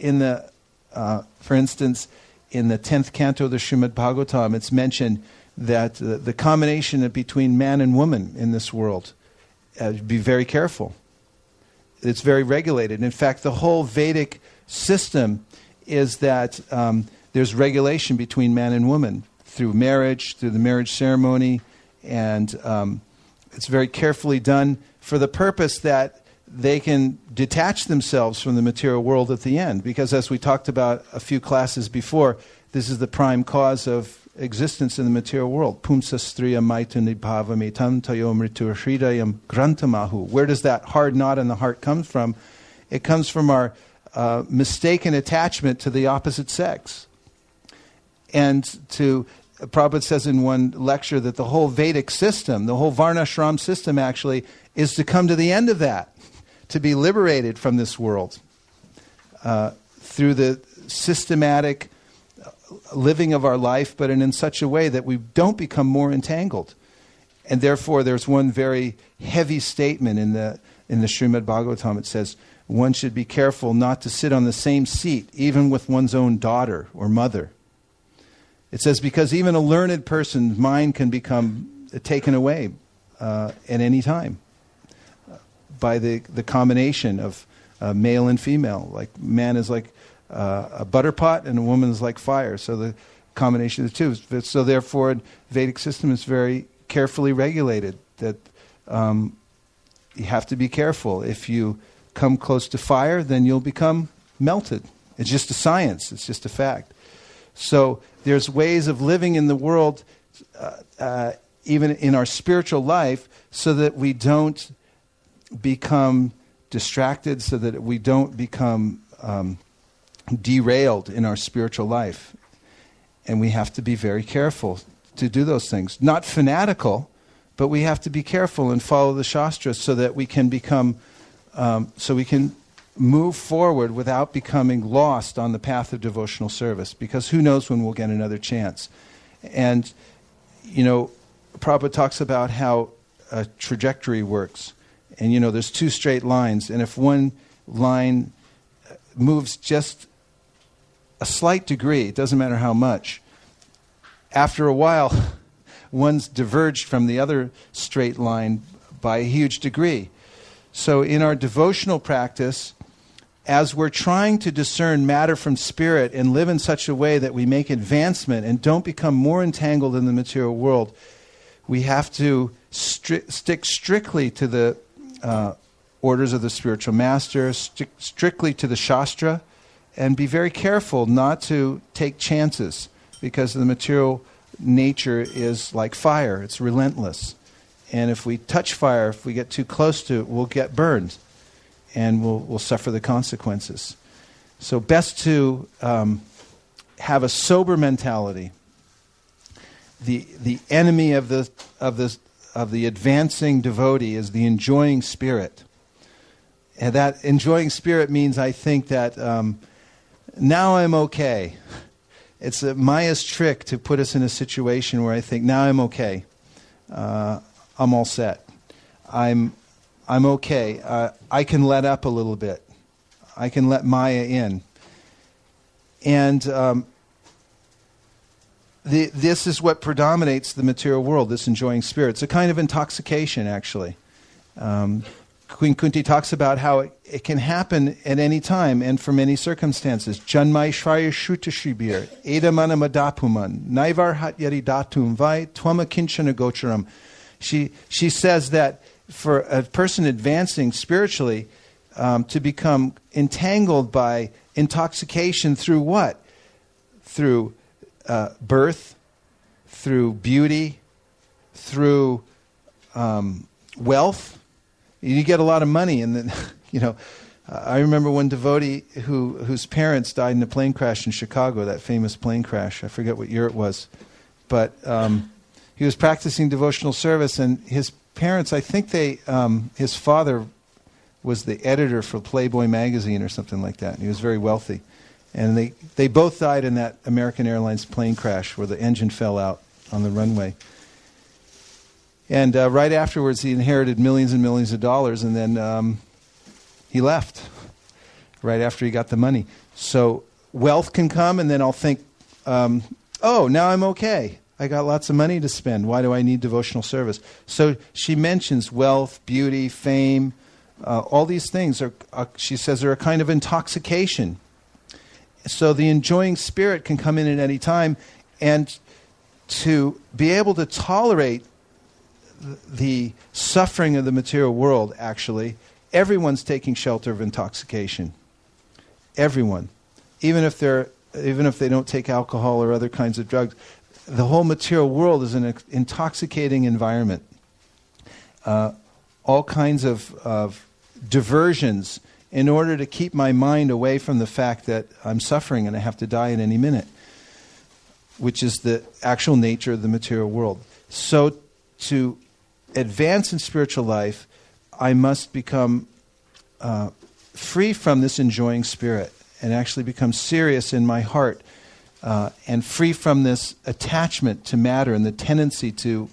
for instance, in the 10th canto of the Srimad Bhagavatam, it's mentioned that the combination between man and woman in this world, be very careful. It's very regulated. In fact, the whole Vedic system is that there's regulation between man and woman through marriage, through the marriage ceremony, and it's very carefully done for the purpose that they can detach themselves from the material world at the end. Because as we talked about a few classes before, this is the prime cause of existence in the material world. Pumsa striya maituni bhava metam tayo mritu hridayam grantamahu. Where does that hard knot in the heart come from? It comes from our mistaken attachment to the opposite sex. And Prabhupada says in one lecture that the whole Vedic system, the whole Varnashram system actually, is to come to the end of that, to be liberated from this world through the systematic living of our life, but in such a way that we don't become more entangled. And therefore, there's one very heavy statement in the Srimad Bhagavatam. It says, one should be careful not to sit on the same seat, even with one's own daughter or mother. It says, because even a learned person's mind can become taken away at any time by the combination of male and female. Like man is like a butter pot and a woman is like fire. So the combination of the two. So therefore, the Vedic system is very carefully regulated. That you have to be careful. If you come close to fire, then you'll become melted. It's just a science. It's just a fact. So there's ways of living in the world, even in our spiritual life, so that we don't become distracted, so that we don't become derailed in our spiritual life. And we have to be very careful to do those things. Not fanatical, but we have to be careful and follow the Shastras so that we can become, so we can move forward without becoming lost on the path of devotional service, because who knows when we'll get another chance. And, Prabhupada talks about how a trajectory works. And, there's two straight lines, and if one line moves just a slight degree, it doesn't matter how much, after a while, one's diverged from the other straight line by a huge degree. So in our devotional practice, as we're trying to discern matter from spirit and live in such a way that we make advancement and don't become more entangled in the material world, we have to stick strictly to the orders of the spiritual master, stick strictly to the Shastra, and be very careful not to take chances, because the material nature is like fire. It's relentless. And if we touch fire, if we get too close to it, we'll get burned. And we'll suffer the consequences. So best to have a sober mentality. The enemy of the advancing devotee is the enjoying spirit. And that enjoying spirit means, I think, that now I'm okay. It's Maya's trick to put us in a situation where I think, now I'm okay. I'm all set. I'm okay. I can let up a little bit. I can let Maya in. And this is what predominates the material world, this enjoying spirit. It's a kind of intoxication, actually. Queen Kunti talks about how it can happen at any time and from any circumstances. Janmai Shraya Shuta Shibir, Edamana Madapuman, Naivar Hat Yari Datum Vai, Twama Kinchana Gocharam. She says that for a person advancing spiritually, to become entangled by intoxication through what? Through birth, through beauty, through wealth. You get a lot of money, and then I remember one devotee whose parents died in a plane crash in Chicago, that famous plane crash. I forget what year it was, but he was practicing devotional service, and his parents, I think his father was the editor for Playboy magazine or something like that, and he was very wealthy. And they both died in that American Airlines plane crash where the engine fell out on the runway. And right afterwards, he inherited millions and millions of dollars, and then he left right after he got the money. So wealth can come, and then I'll think, oh, now I'm okay. I got lots of money to spend. Why do I need devotional service? So she mentions wealth, beauty, fame, all these things. She says are a kind of intoxication. So the enjoying spirit can come in at any time, and to be able to tolerate the suffering of the material world, actually, everyone's taking shelter of intoxication. Everyone. Even if they don't take alcohol or other kinds of drugs, the whole material world is an intoxicating environment. All kinds of diversions in order to keep my mind away from the fact that I'm suffering and I have to die at any minute, which is the actual nature of the material world. So to advance in spiritual life, I must become free from this enjoying spirit and actually become serious in my heart and free from this attachment to matter and the tendency to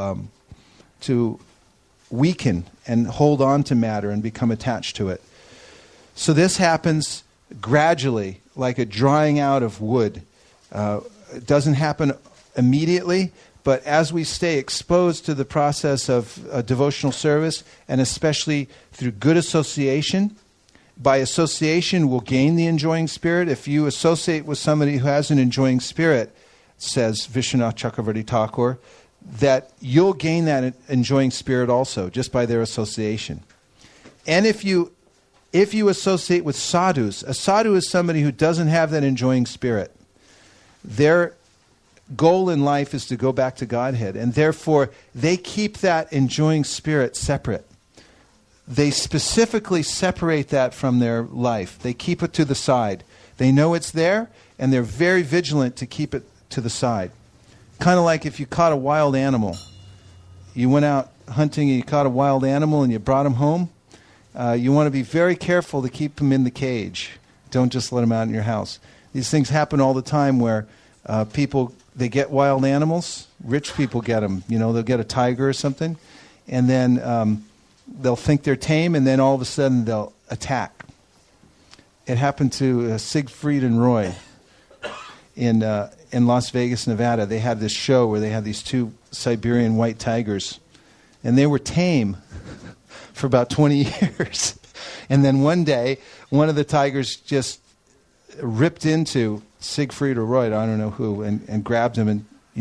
weaken and hold on to matter and become attached to it. So this happens gradually, like a drying out of wood. It doesn't happen immediately, but as we stay exposed to the process of devotional service, and especially through good association, by association we'll gain the enjoying spirit. If you associate with somebody who has an enjoying spirit, says Vishwanath Chakravarti Thakur, that you'll gain that enjoying spirit also, just by their association. And if you associate with sadhus, a sadhu is somebody who doesn't have that enjoying spirit. Their goal in life is to go back to Godhead, and therefore they keep that enjoying spirit separate. They specifically separate that from their life. They keep it to the side. They know it's there, and they're very vigilant to keep it to the side. Kind of like if you caught a wild animal. You went out hunting and you caught a wild animal and you brought him home. You want to be very careful to keep him in the cage. Don't just let him out in your house. These things happen all the time where people, they get wild animals. Rich people get them. You know, they'll get a tiger or something. And then they'll think they're tame, and then all of a sudden they'll attack. It happened to Siegfried and Roy in Las Vegas, Nevada. They had this show where they had these two Siberian white tigers, and they were tame for about 20 years. And then one day, one of the tigers just ripped into Siegfried or Roy, I don't know who, and grabbed him,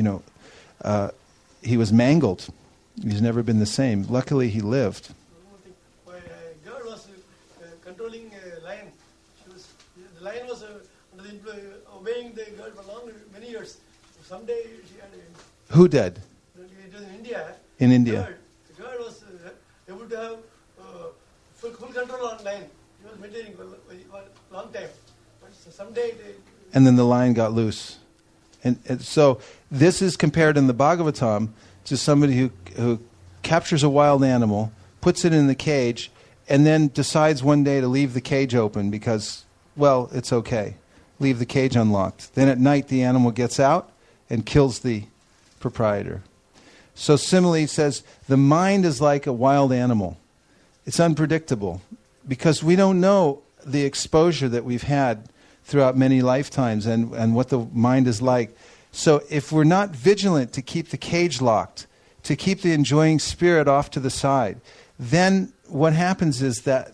and he was mangled. He's never been the same. Luckily, he lived. My girl was controlling a lion. The lion was obeying the girl for many years. Someday she had Who did? It was in India. In India. The girl was able to have full control on lion. He was maintaining for a long time. But someday and then the lion got loose. And so this is compared in the Bhagavatam to somebody who captures a wild animal, puts it in the cage, and then decides one day to leave the cage open because, well, it's okay. Leave the cage unlocked. Then at night the animal gets out and kills the proprietor. So similarly, it says, the mind is like a wild animal. It's unpredictable because we don't know the exposure that we've had throughout many lifetimes and what the mind is like. So if we're not vigilant to keep the cage locked, to keep the enjoying spirit off to the side, then what happens is that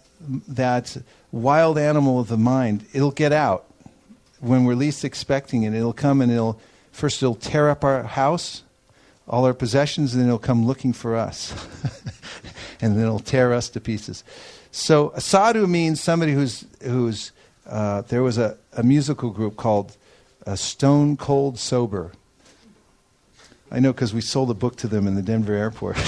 wild animal of the mind, it'll get out when we're least expecting it. It'll come and it'll tear up our house, all our possessions, and then it'll come looking for us. And then it'll tear us to pieces. So a sadhu means somebody who's there was a musical group called Stone Cold Sober. I know because we sold a book to them in the Denver airport.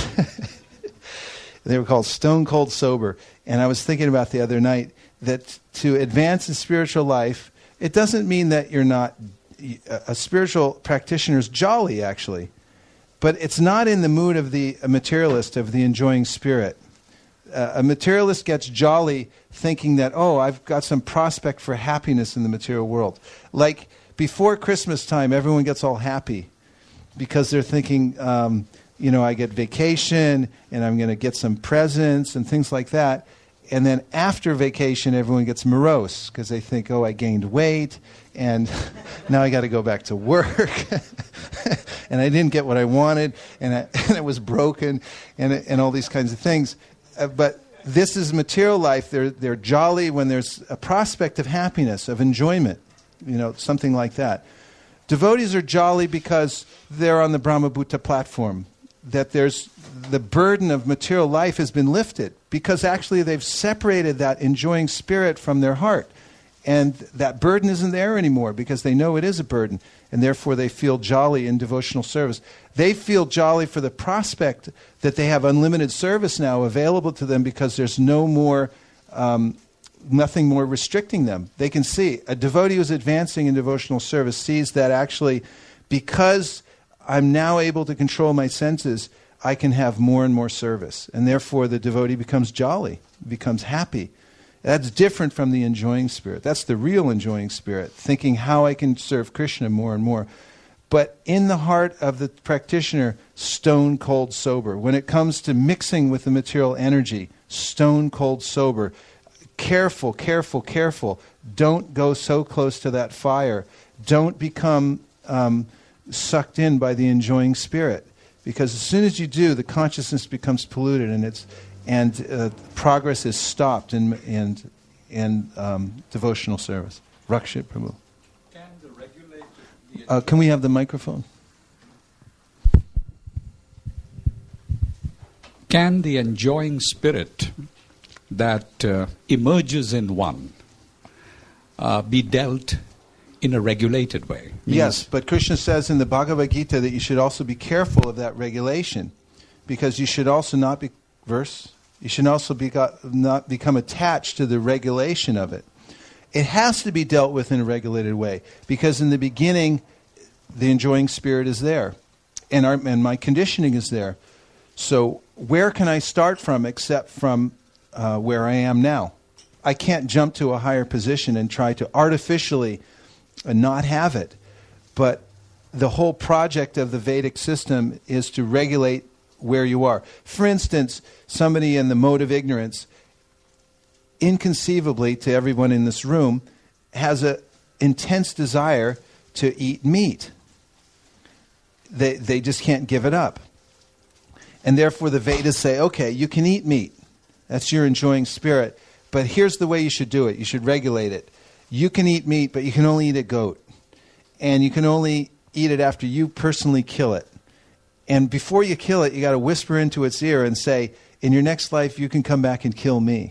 They were called Stone Cold Sober. And I was thinking about the other night that to advance in spiritual life, it doesn't mean that you're not, a spiritual practitioner is jolly actually, but it's not in the mood of a materialist, of the enjoying spirit. A materialist gets jolly thinking that, oh, I've got some prospect for happiness in the material world. Like before Christmas time, everyone gets all happy because they're thinking I get vacation and I'm going to get some presents and things like that. And then after vacation, everyone gets morose because they think, oh, I gained weight and now I got to go back to work. And I didn't get what I wanted and it was broken and all these kinds of things. But this is material life. They're jolly when there's a prospect of happiness, of enjoyment, something like that. Devotees are jolly because they're on the Brahmabhuta platform, that there's the burden of material life has been lifted because actually they've separated that enjoying spirit from their heart. And that burden isn't there anymore because they know it is a burden, and therefore they feel jolly in devotional service. They feel jolly for the prospect that they have unlimited service now available to them because there's nothing more restricting them. They can see a devotee who's advancing in devotional service sees that actually because I'm now able to control my senses, I can have more and more service. And therefore the devotee becomes jolly, becomes happy. That's different from the enjoying spirit. That's the real enjoying spirit, thinking how I can serve Krishna more and more. But in the heart of the practitioner, stone cold sober. When it comes to mixing with the material energy, stone cold sober. Careful, careful, careful. Don't go so close to that fire. Don't become sucked in by the enjoying spirit. Because as soon as you do, the consciousness becomes polluted and progress is stopped in devotional service. Rakshit Prabhu. Can the regulator... Can we have the microphone? Can the enjoying spirit that emerges in one be dealt in a regulated way? Yes, but Krishna says in the Bhagavad Gita that you should also be careful of that regulation, because you should also not become attached to the regulation of it. It has to be dealt with in a regulated way, because in the beginning, the enjoying spirit is there, and my conditioning is there. So where can I start from except from where I am now? I can't jump to a higher position and try to artificially not have it. But the whole project of the Vedic system is to regulate where you are. For instance, somebody in the mode of ignorance, inconceivably to everyone in this room, has an intense desire to eat meat. They just can't give it up. And therefore the Vedas say, okay, you can eat meat. That's your enjoying spirit. But here's the way you should do it. You should regulate it. You can eat meat, but you can only eat a goat. And you can only eat it after you personally kill it. And before you kill it, you got to whisper into its ear and say, in your next life, you can come back and kill me.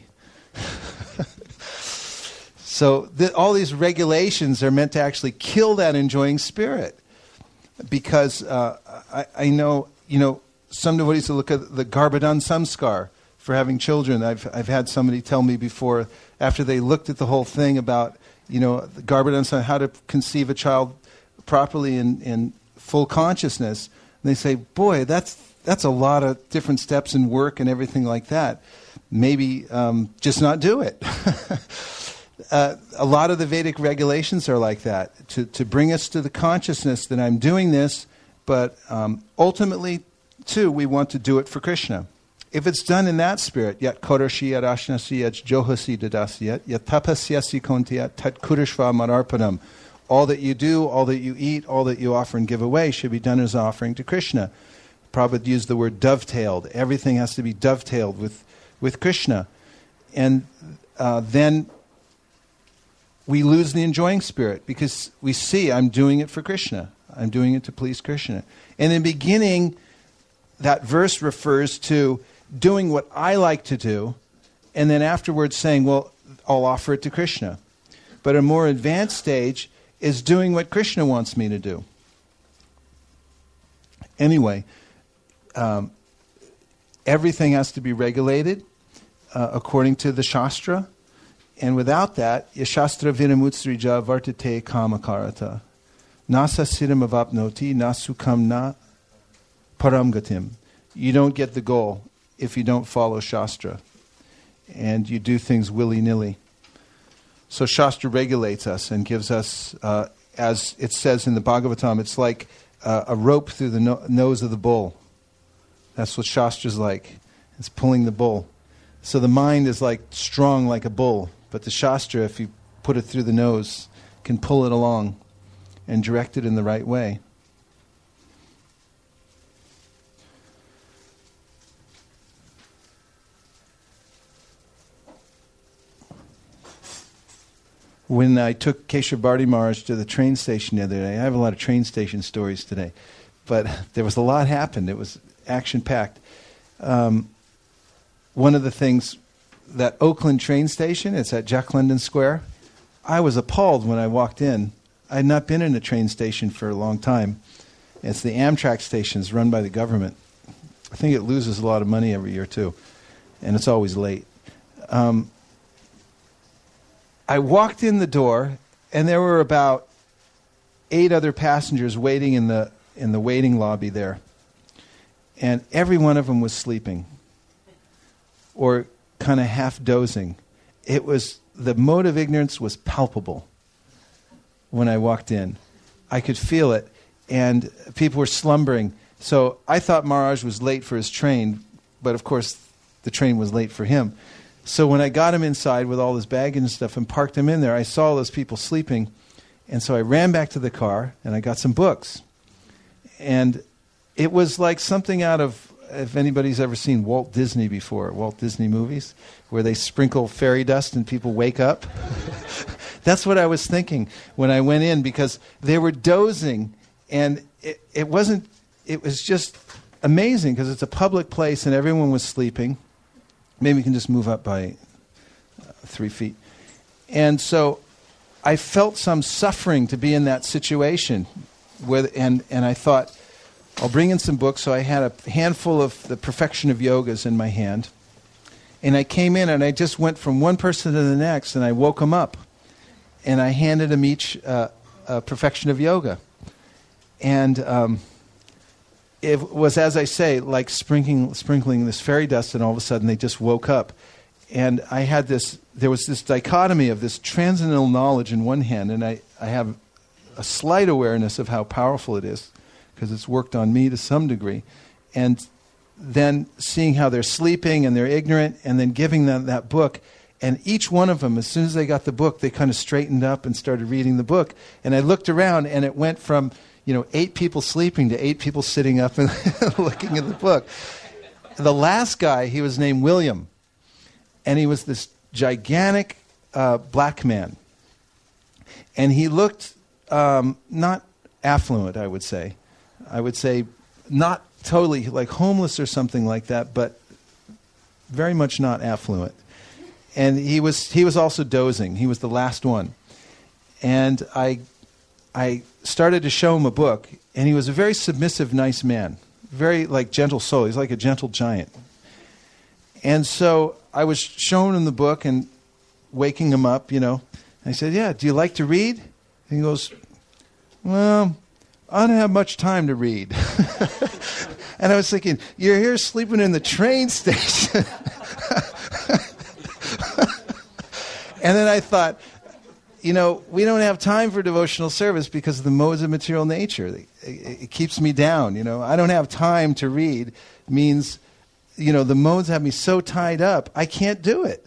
So all these regulations are meant to actually kill that enjoying spirit. Because I know, some devotees will look at the Garbhadan Samskar for having children. I've had somebody tell me before, after they looked at the whole thing about, the Garbhadan Samskar, how to conceive a child properly in full consciousness, and they say, boy, that's a lot of different steps and work and everything like that. Maybe just not do it. A lot of the Vedic regulations are like that, to bring us to the consciousness that I'm doing this, but ultimately, too, we want to do it for Krishna. If it's done in that spirit, yat korashi yat ashnasi yat johasi dadasiyat yat tapasyasi kontiyat tat kurishva manarpanam. All that you do, all that you eat, all that you offer and give away should be done as an offering to Krishna. Prabhupada used the word dovetailed. Everything has to be dovetailed with Krishna. And then we lose the enjoying spirit because we see I'm doing it for Krishna. I'm doing it to please Krishna. And in the beginning, that verse refers to doing what I like to do, and then afterwards saying, well, I'll offer it to Krishna. But a more advanced stage is doing what Krishna wants me to do. Anyway, everything has to be regulated according to the Shastra, and without that, Yashastra vinamutsrija vartate kamakarata. Nasa siddham avapnoti nasukam na paramgatim. You don't get the goal if you don't follow Shastra, and you do things willy-nilly. So Shastra regulates us and gives us, as it says in the Bhagavatam, it's like a rope through the nose of the bull. That's what Shastra's like. It's pulling the bull. So the mind is like strong like a bull, but the Shastra, if you put it through the nose, can pull it along and direct it in the right way. When I took Keshav Bharati Maharaj to the train station the other day, I have a lot of train station stories today, but there was a lot happened. It was action-packed. One of the things, that Oakland train station, it's at Jack London Square, I was appalled when I walked in. I had not been in a train station for a long time. It's the Amtrak stations run by the government. I think it loses a lot of money every year too, and it's always late. I walked in the door, and there were about 8 other passengers waiting in the waiting lobby there. And every one of them was sleeping or kind of half dozing. It was, the mode of ignorance was palpable when I walked in. I could feel it, and people were slumbering. So I thought Maharaj was late for his train, but of course the train was late for him. So when I got him inside with all his baggage and stuff and parked him in there, I saw those people sleeping. And so I ran back to the car and I got some books. And it was like something out of, if anybody's ever seen Walt Disney before, Walt Disney movies, where they sprinkle fairy dust and people wake up. That's what I was thinking when I went in, because they were dozing, and it was just amazing because it's a public place and everyone was sleeping. Maybe we can just move up by 3 feet. And so I felt some suffering to be in that situation. And I thought, I'll bring in some books. So I had a handful of The Perfection of Yogas in my hand. And I came in and I just went from one person to the next, and I woke them up. And I handed them each a Perfection of Yoga. And it was, as I say, like sprinkling this fairy dust, and all of a sudden they just woke up. And I had there was this dichotomy of this transcendental knowledge in one hand, and I have a slight awareness of how powerful it is, because it's worked on me to some degree. And then seeing how they're sleeping and they're ignorant, and then giving them that book. And each one of them, as soon as they got the book, they kind of straightened up and started reading the book. And I looked around, and it went from 8 people sleeping to 8 people sitting up and looking at the book. The last guy, he was named William, and he was this gigantic black man. And he looked not affluent, I would say. I would say not totally like homeless or something like that, but very much not affluent. And he was also dozing. He was the last one. And I started to show him a book, and he was a very submissive, nice man. Very gentle soul. He's like a gentle giant. And so I was showing him the book and waking him up, I said, "Yeah, do you like to read?" And he goes, "Well, I don't have much time to read." And I was thinking, you're here sleeping in the train station. And then I thought, we don't have time for devotional service because of the modes of material nature. It keeps me down, I don't have time to read means, the modes have me so tied up, I can't do it.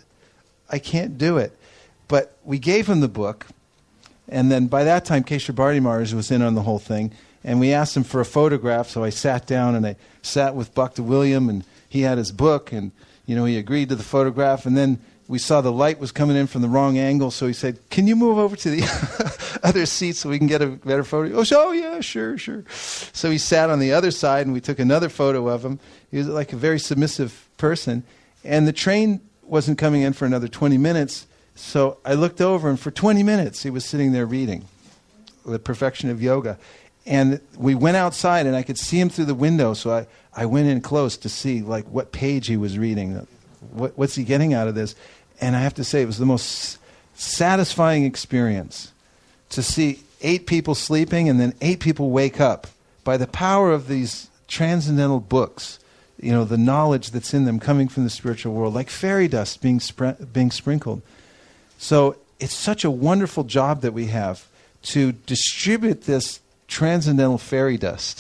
But we gave him the book, and then by that time, Keshav Bharati Maharaj was in on the whole thing, and we asked him for a photograph, so I sat down and I sat with Bhakta William, and he had his book, and, he agreed to the photograph, and then we saw the light was coming in from the wrong angle, so he said, "Can you move over to the other seat so we can get a better photo?" Oh, yeah, sure. So he sat on the other side, and we took another photo of him. He was like a very submissive person. And the train wasn't coming in for another 20 minutes, so I looked over, and for 20 minutes he was sitting there reading The Perfection of Yoga. And we went outside, and I could see him through the window, so I went in close to see what page he was reading. What's he getting out of this? And I have to say, it was the most satisfying experience to see 8 people sleeping and then 8 people wake up by the power of these transcendental books, the knowledge that's in them coming from the spiritual world, like fairy dust being sprinkled. So it's such a wonderful job that we have to distribute this transcendental fairy dust,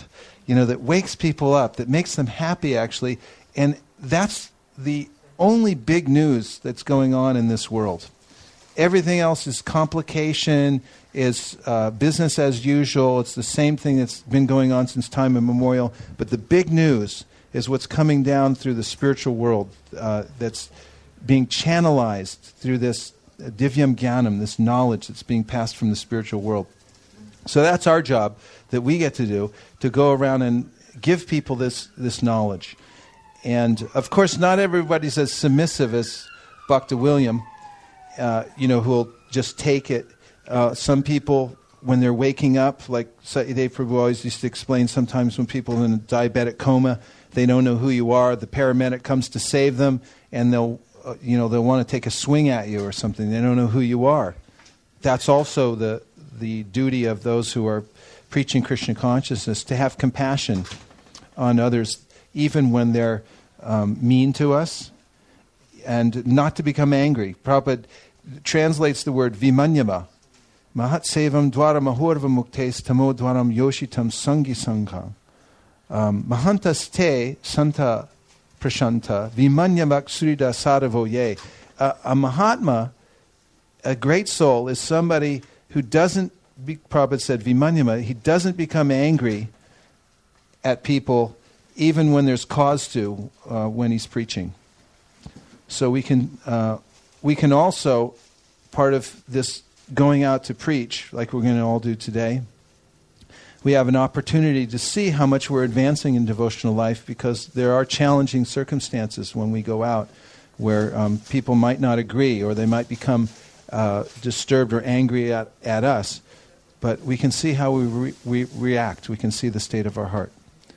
that wakes people up, that makes them happy actually. And that's the only big news that's going on in this world. Everything else is complication, is business as usual. It's the same thing that's been going on since time immemorial. But the big news is what's coming down through the spiritual world that's being channelized through this divyam jnanam, this knowledge that's being passed from the spiritual world. So that's our job that we get to do, to go around and give people this knowledge. And, of course, not everybody's as submissive as Bhakta William, who will just take it. Some people, when they're waking up, like Satyadev Prabhu always used to explain, sometimes when people are in a diabetic coma, they don't know who you are. The paramedic comes to save them, and they'll want to take a swing at you or something. They don't know who you are. That's also the duty of those who are preaching Krishna consciousness, to have compassion on others, even when they're mean to us, and not to become angry. Prabhupada translates the word vimanyama. Mahat sevam dwara mahurva muktes tamo dwaram yoshitam sangi sangham. Mahantas te santa prashanta vimanyamak surida sadavo ye. A Mahatma, a great soul, is somebody who doesn't, Prabhupada said, vimanyama, he doesn't become angry at people even when there's cause to, when he's preaching. So we can also, part of this going out to preach, like we're going to all do today, we have an opportunity to see how much we're advancing in devotional life, because there are challenging circumstances when we go out where people might not agree, or they might become disturbed or angry at us. But we can see how we react. We can see the state of our heart.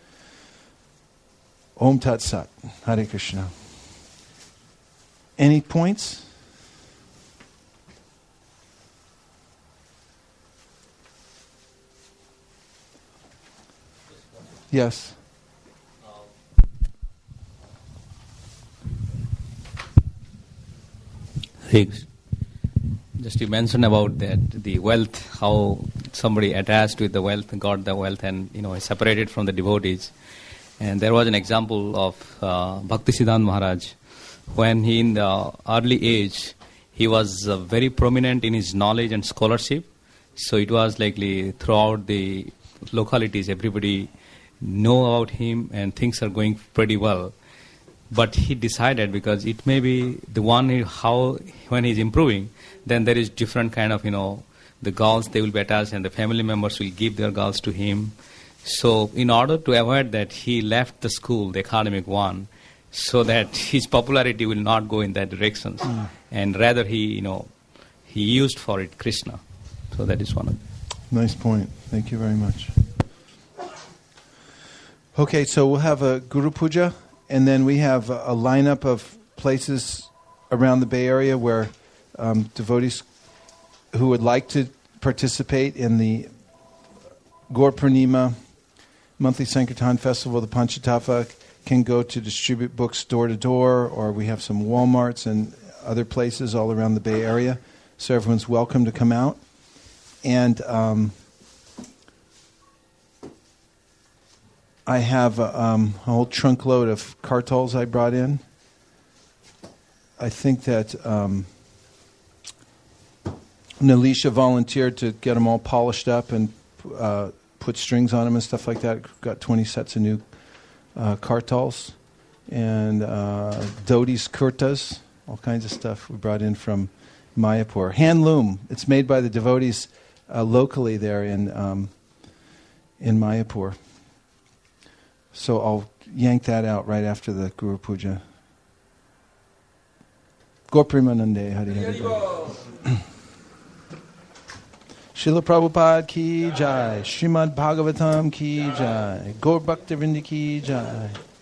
Om Tat Sat. Hare Krishna. Any points? Yes. Just you mentioned about that, the wealth, how somebody attached with the wealth, got the wealth, and is separated from the devotees. And there was an example of Bhaktisiddhanta Maharaj, when he, in the early age, he was very prominent in his knowledge and scholarship. So it was likely throughout the localities, everybody know about him, and things are going pretty well. But he decided, because it may be the one when he's improving, then there is different kind of, the girls, they will be attached, and the family members will give their girls to him. So in order to avoid that, he left the school, the academic one, so that his popularity will not go in that direction. And rather he used for it Krishna. So that is one of them. Nice point. Thank you very much. Okay, so we'll have a Guru Puja, and then we have a lineup of places around the Bay Area where devotees who would like to participate in the Gaur Purnima monthly Sankirtan Festival of the Panchatattva can go to distribute books door to door, or we have some Walmarts and other places all around the Bay Area. So everyone's welcome to come out. And I have a whole trunk load of kartals I brought in. I think that Nalisha volunteered to get them all polished up and put strings on them and stuff like that. Got 20 sets of new kartals. And Dodi's kurtas, all kinds of stuff we brought in from Mayapur. Handloom. It's made by the devotees locally there in Mayapur. So I'll yank that out right after the Guru Puja. Gaur Premanande, Hari Hari. Srila Prabhupada ki jai, Srimad Bhagavatam ki jai, Gaur Bhaktivinoda ki jai.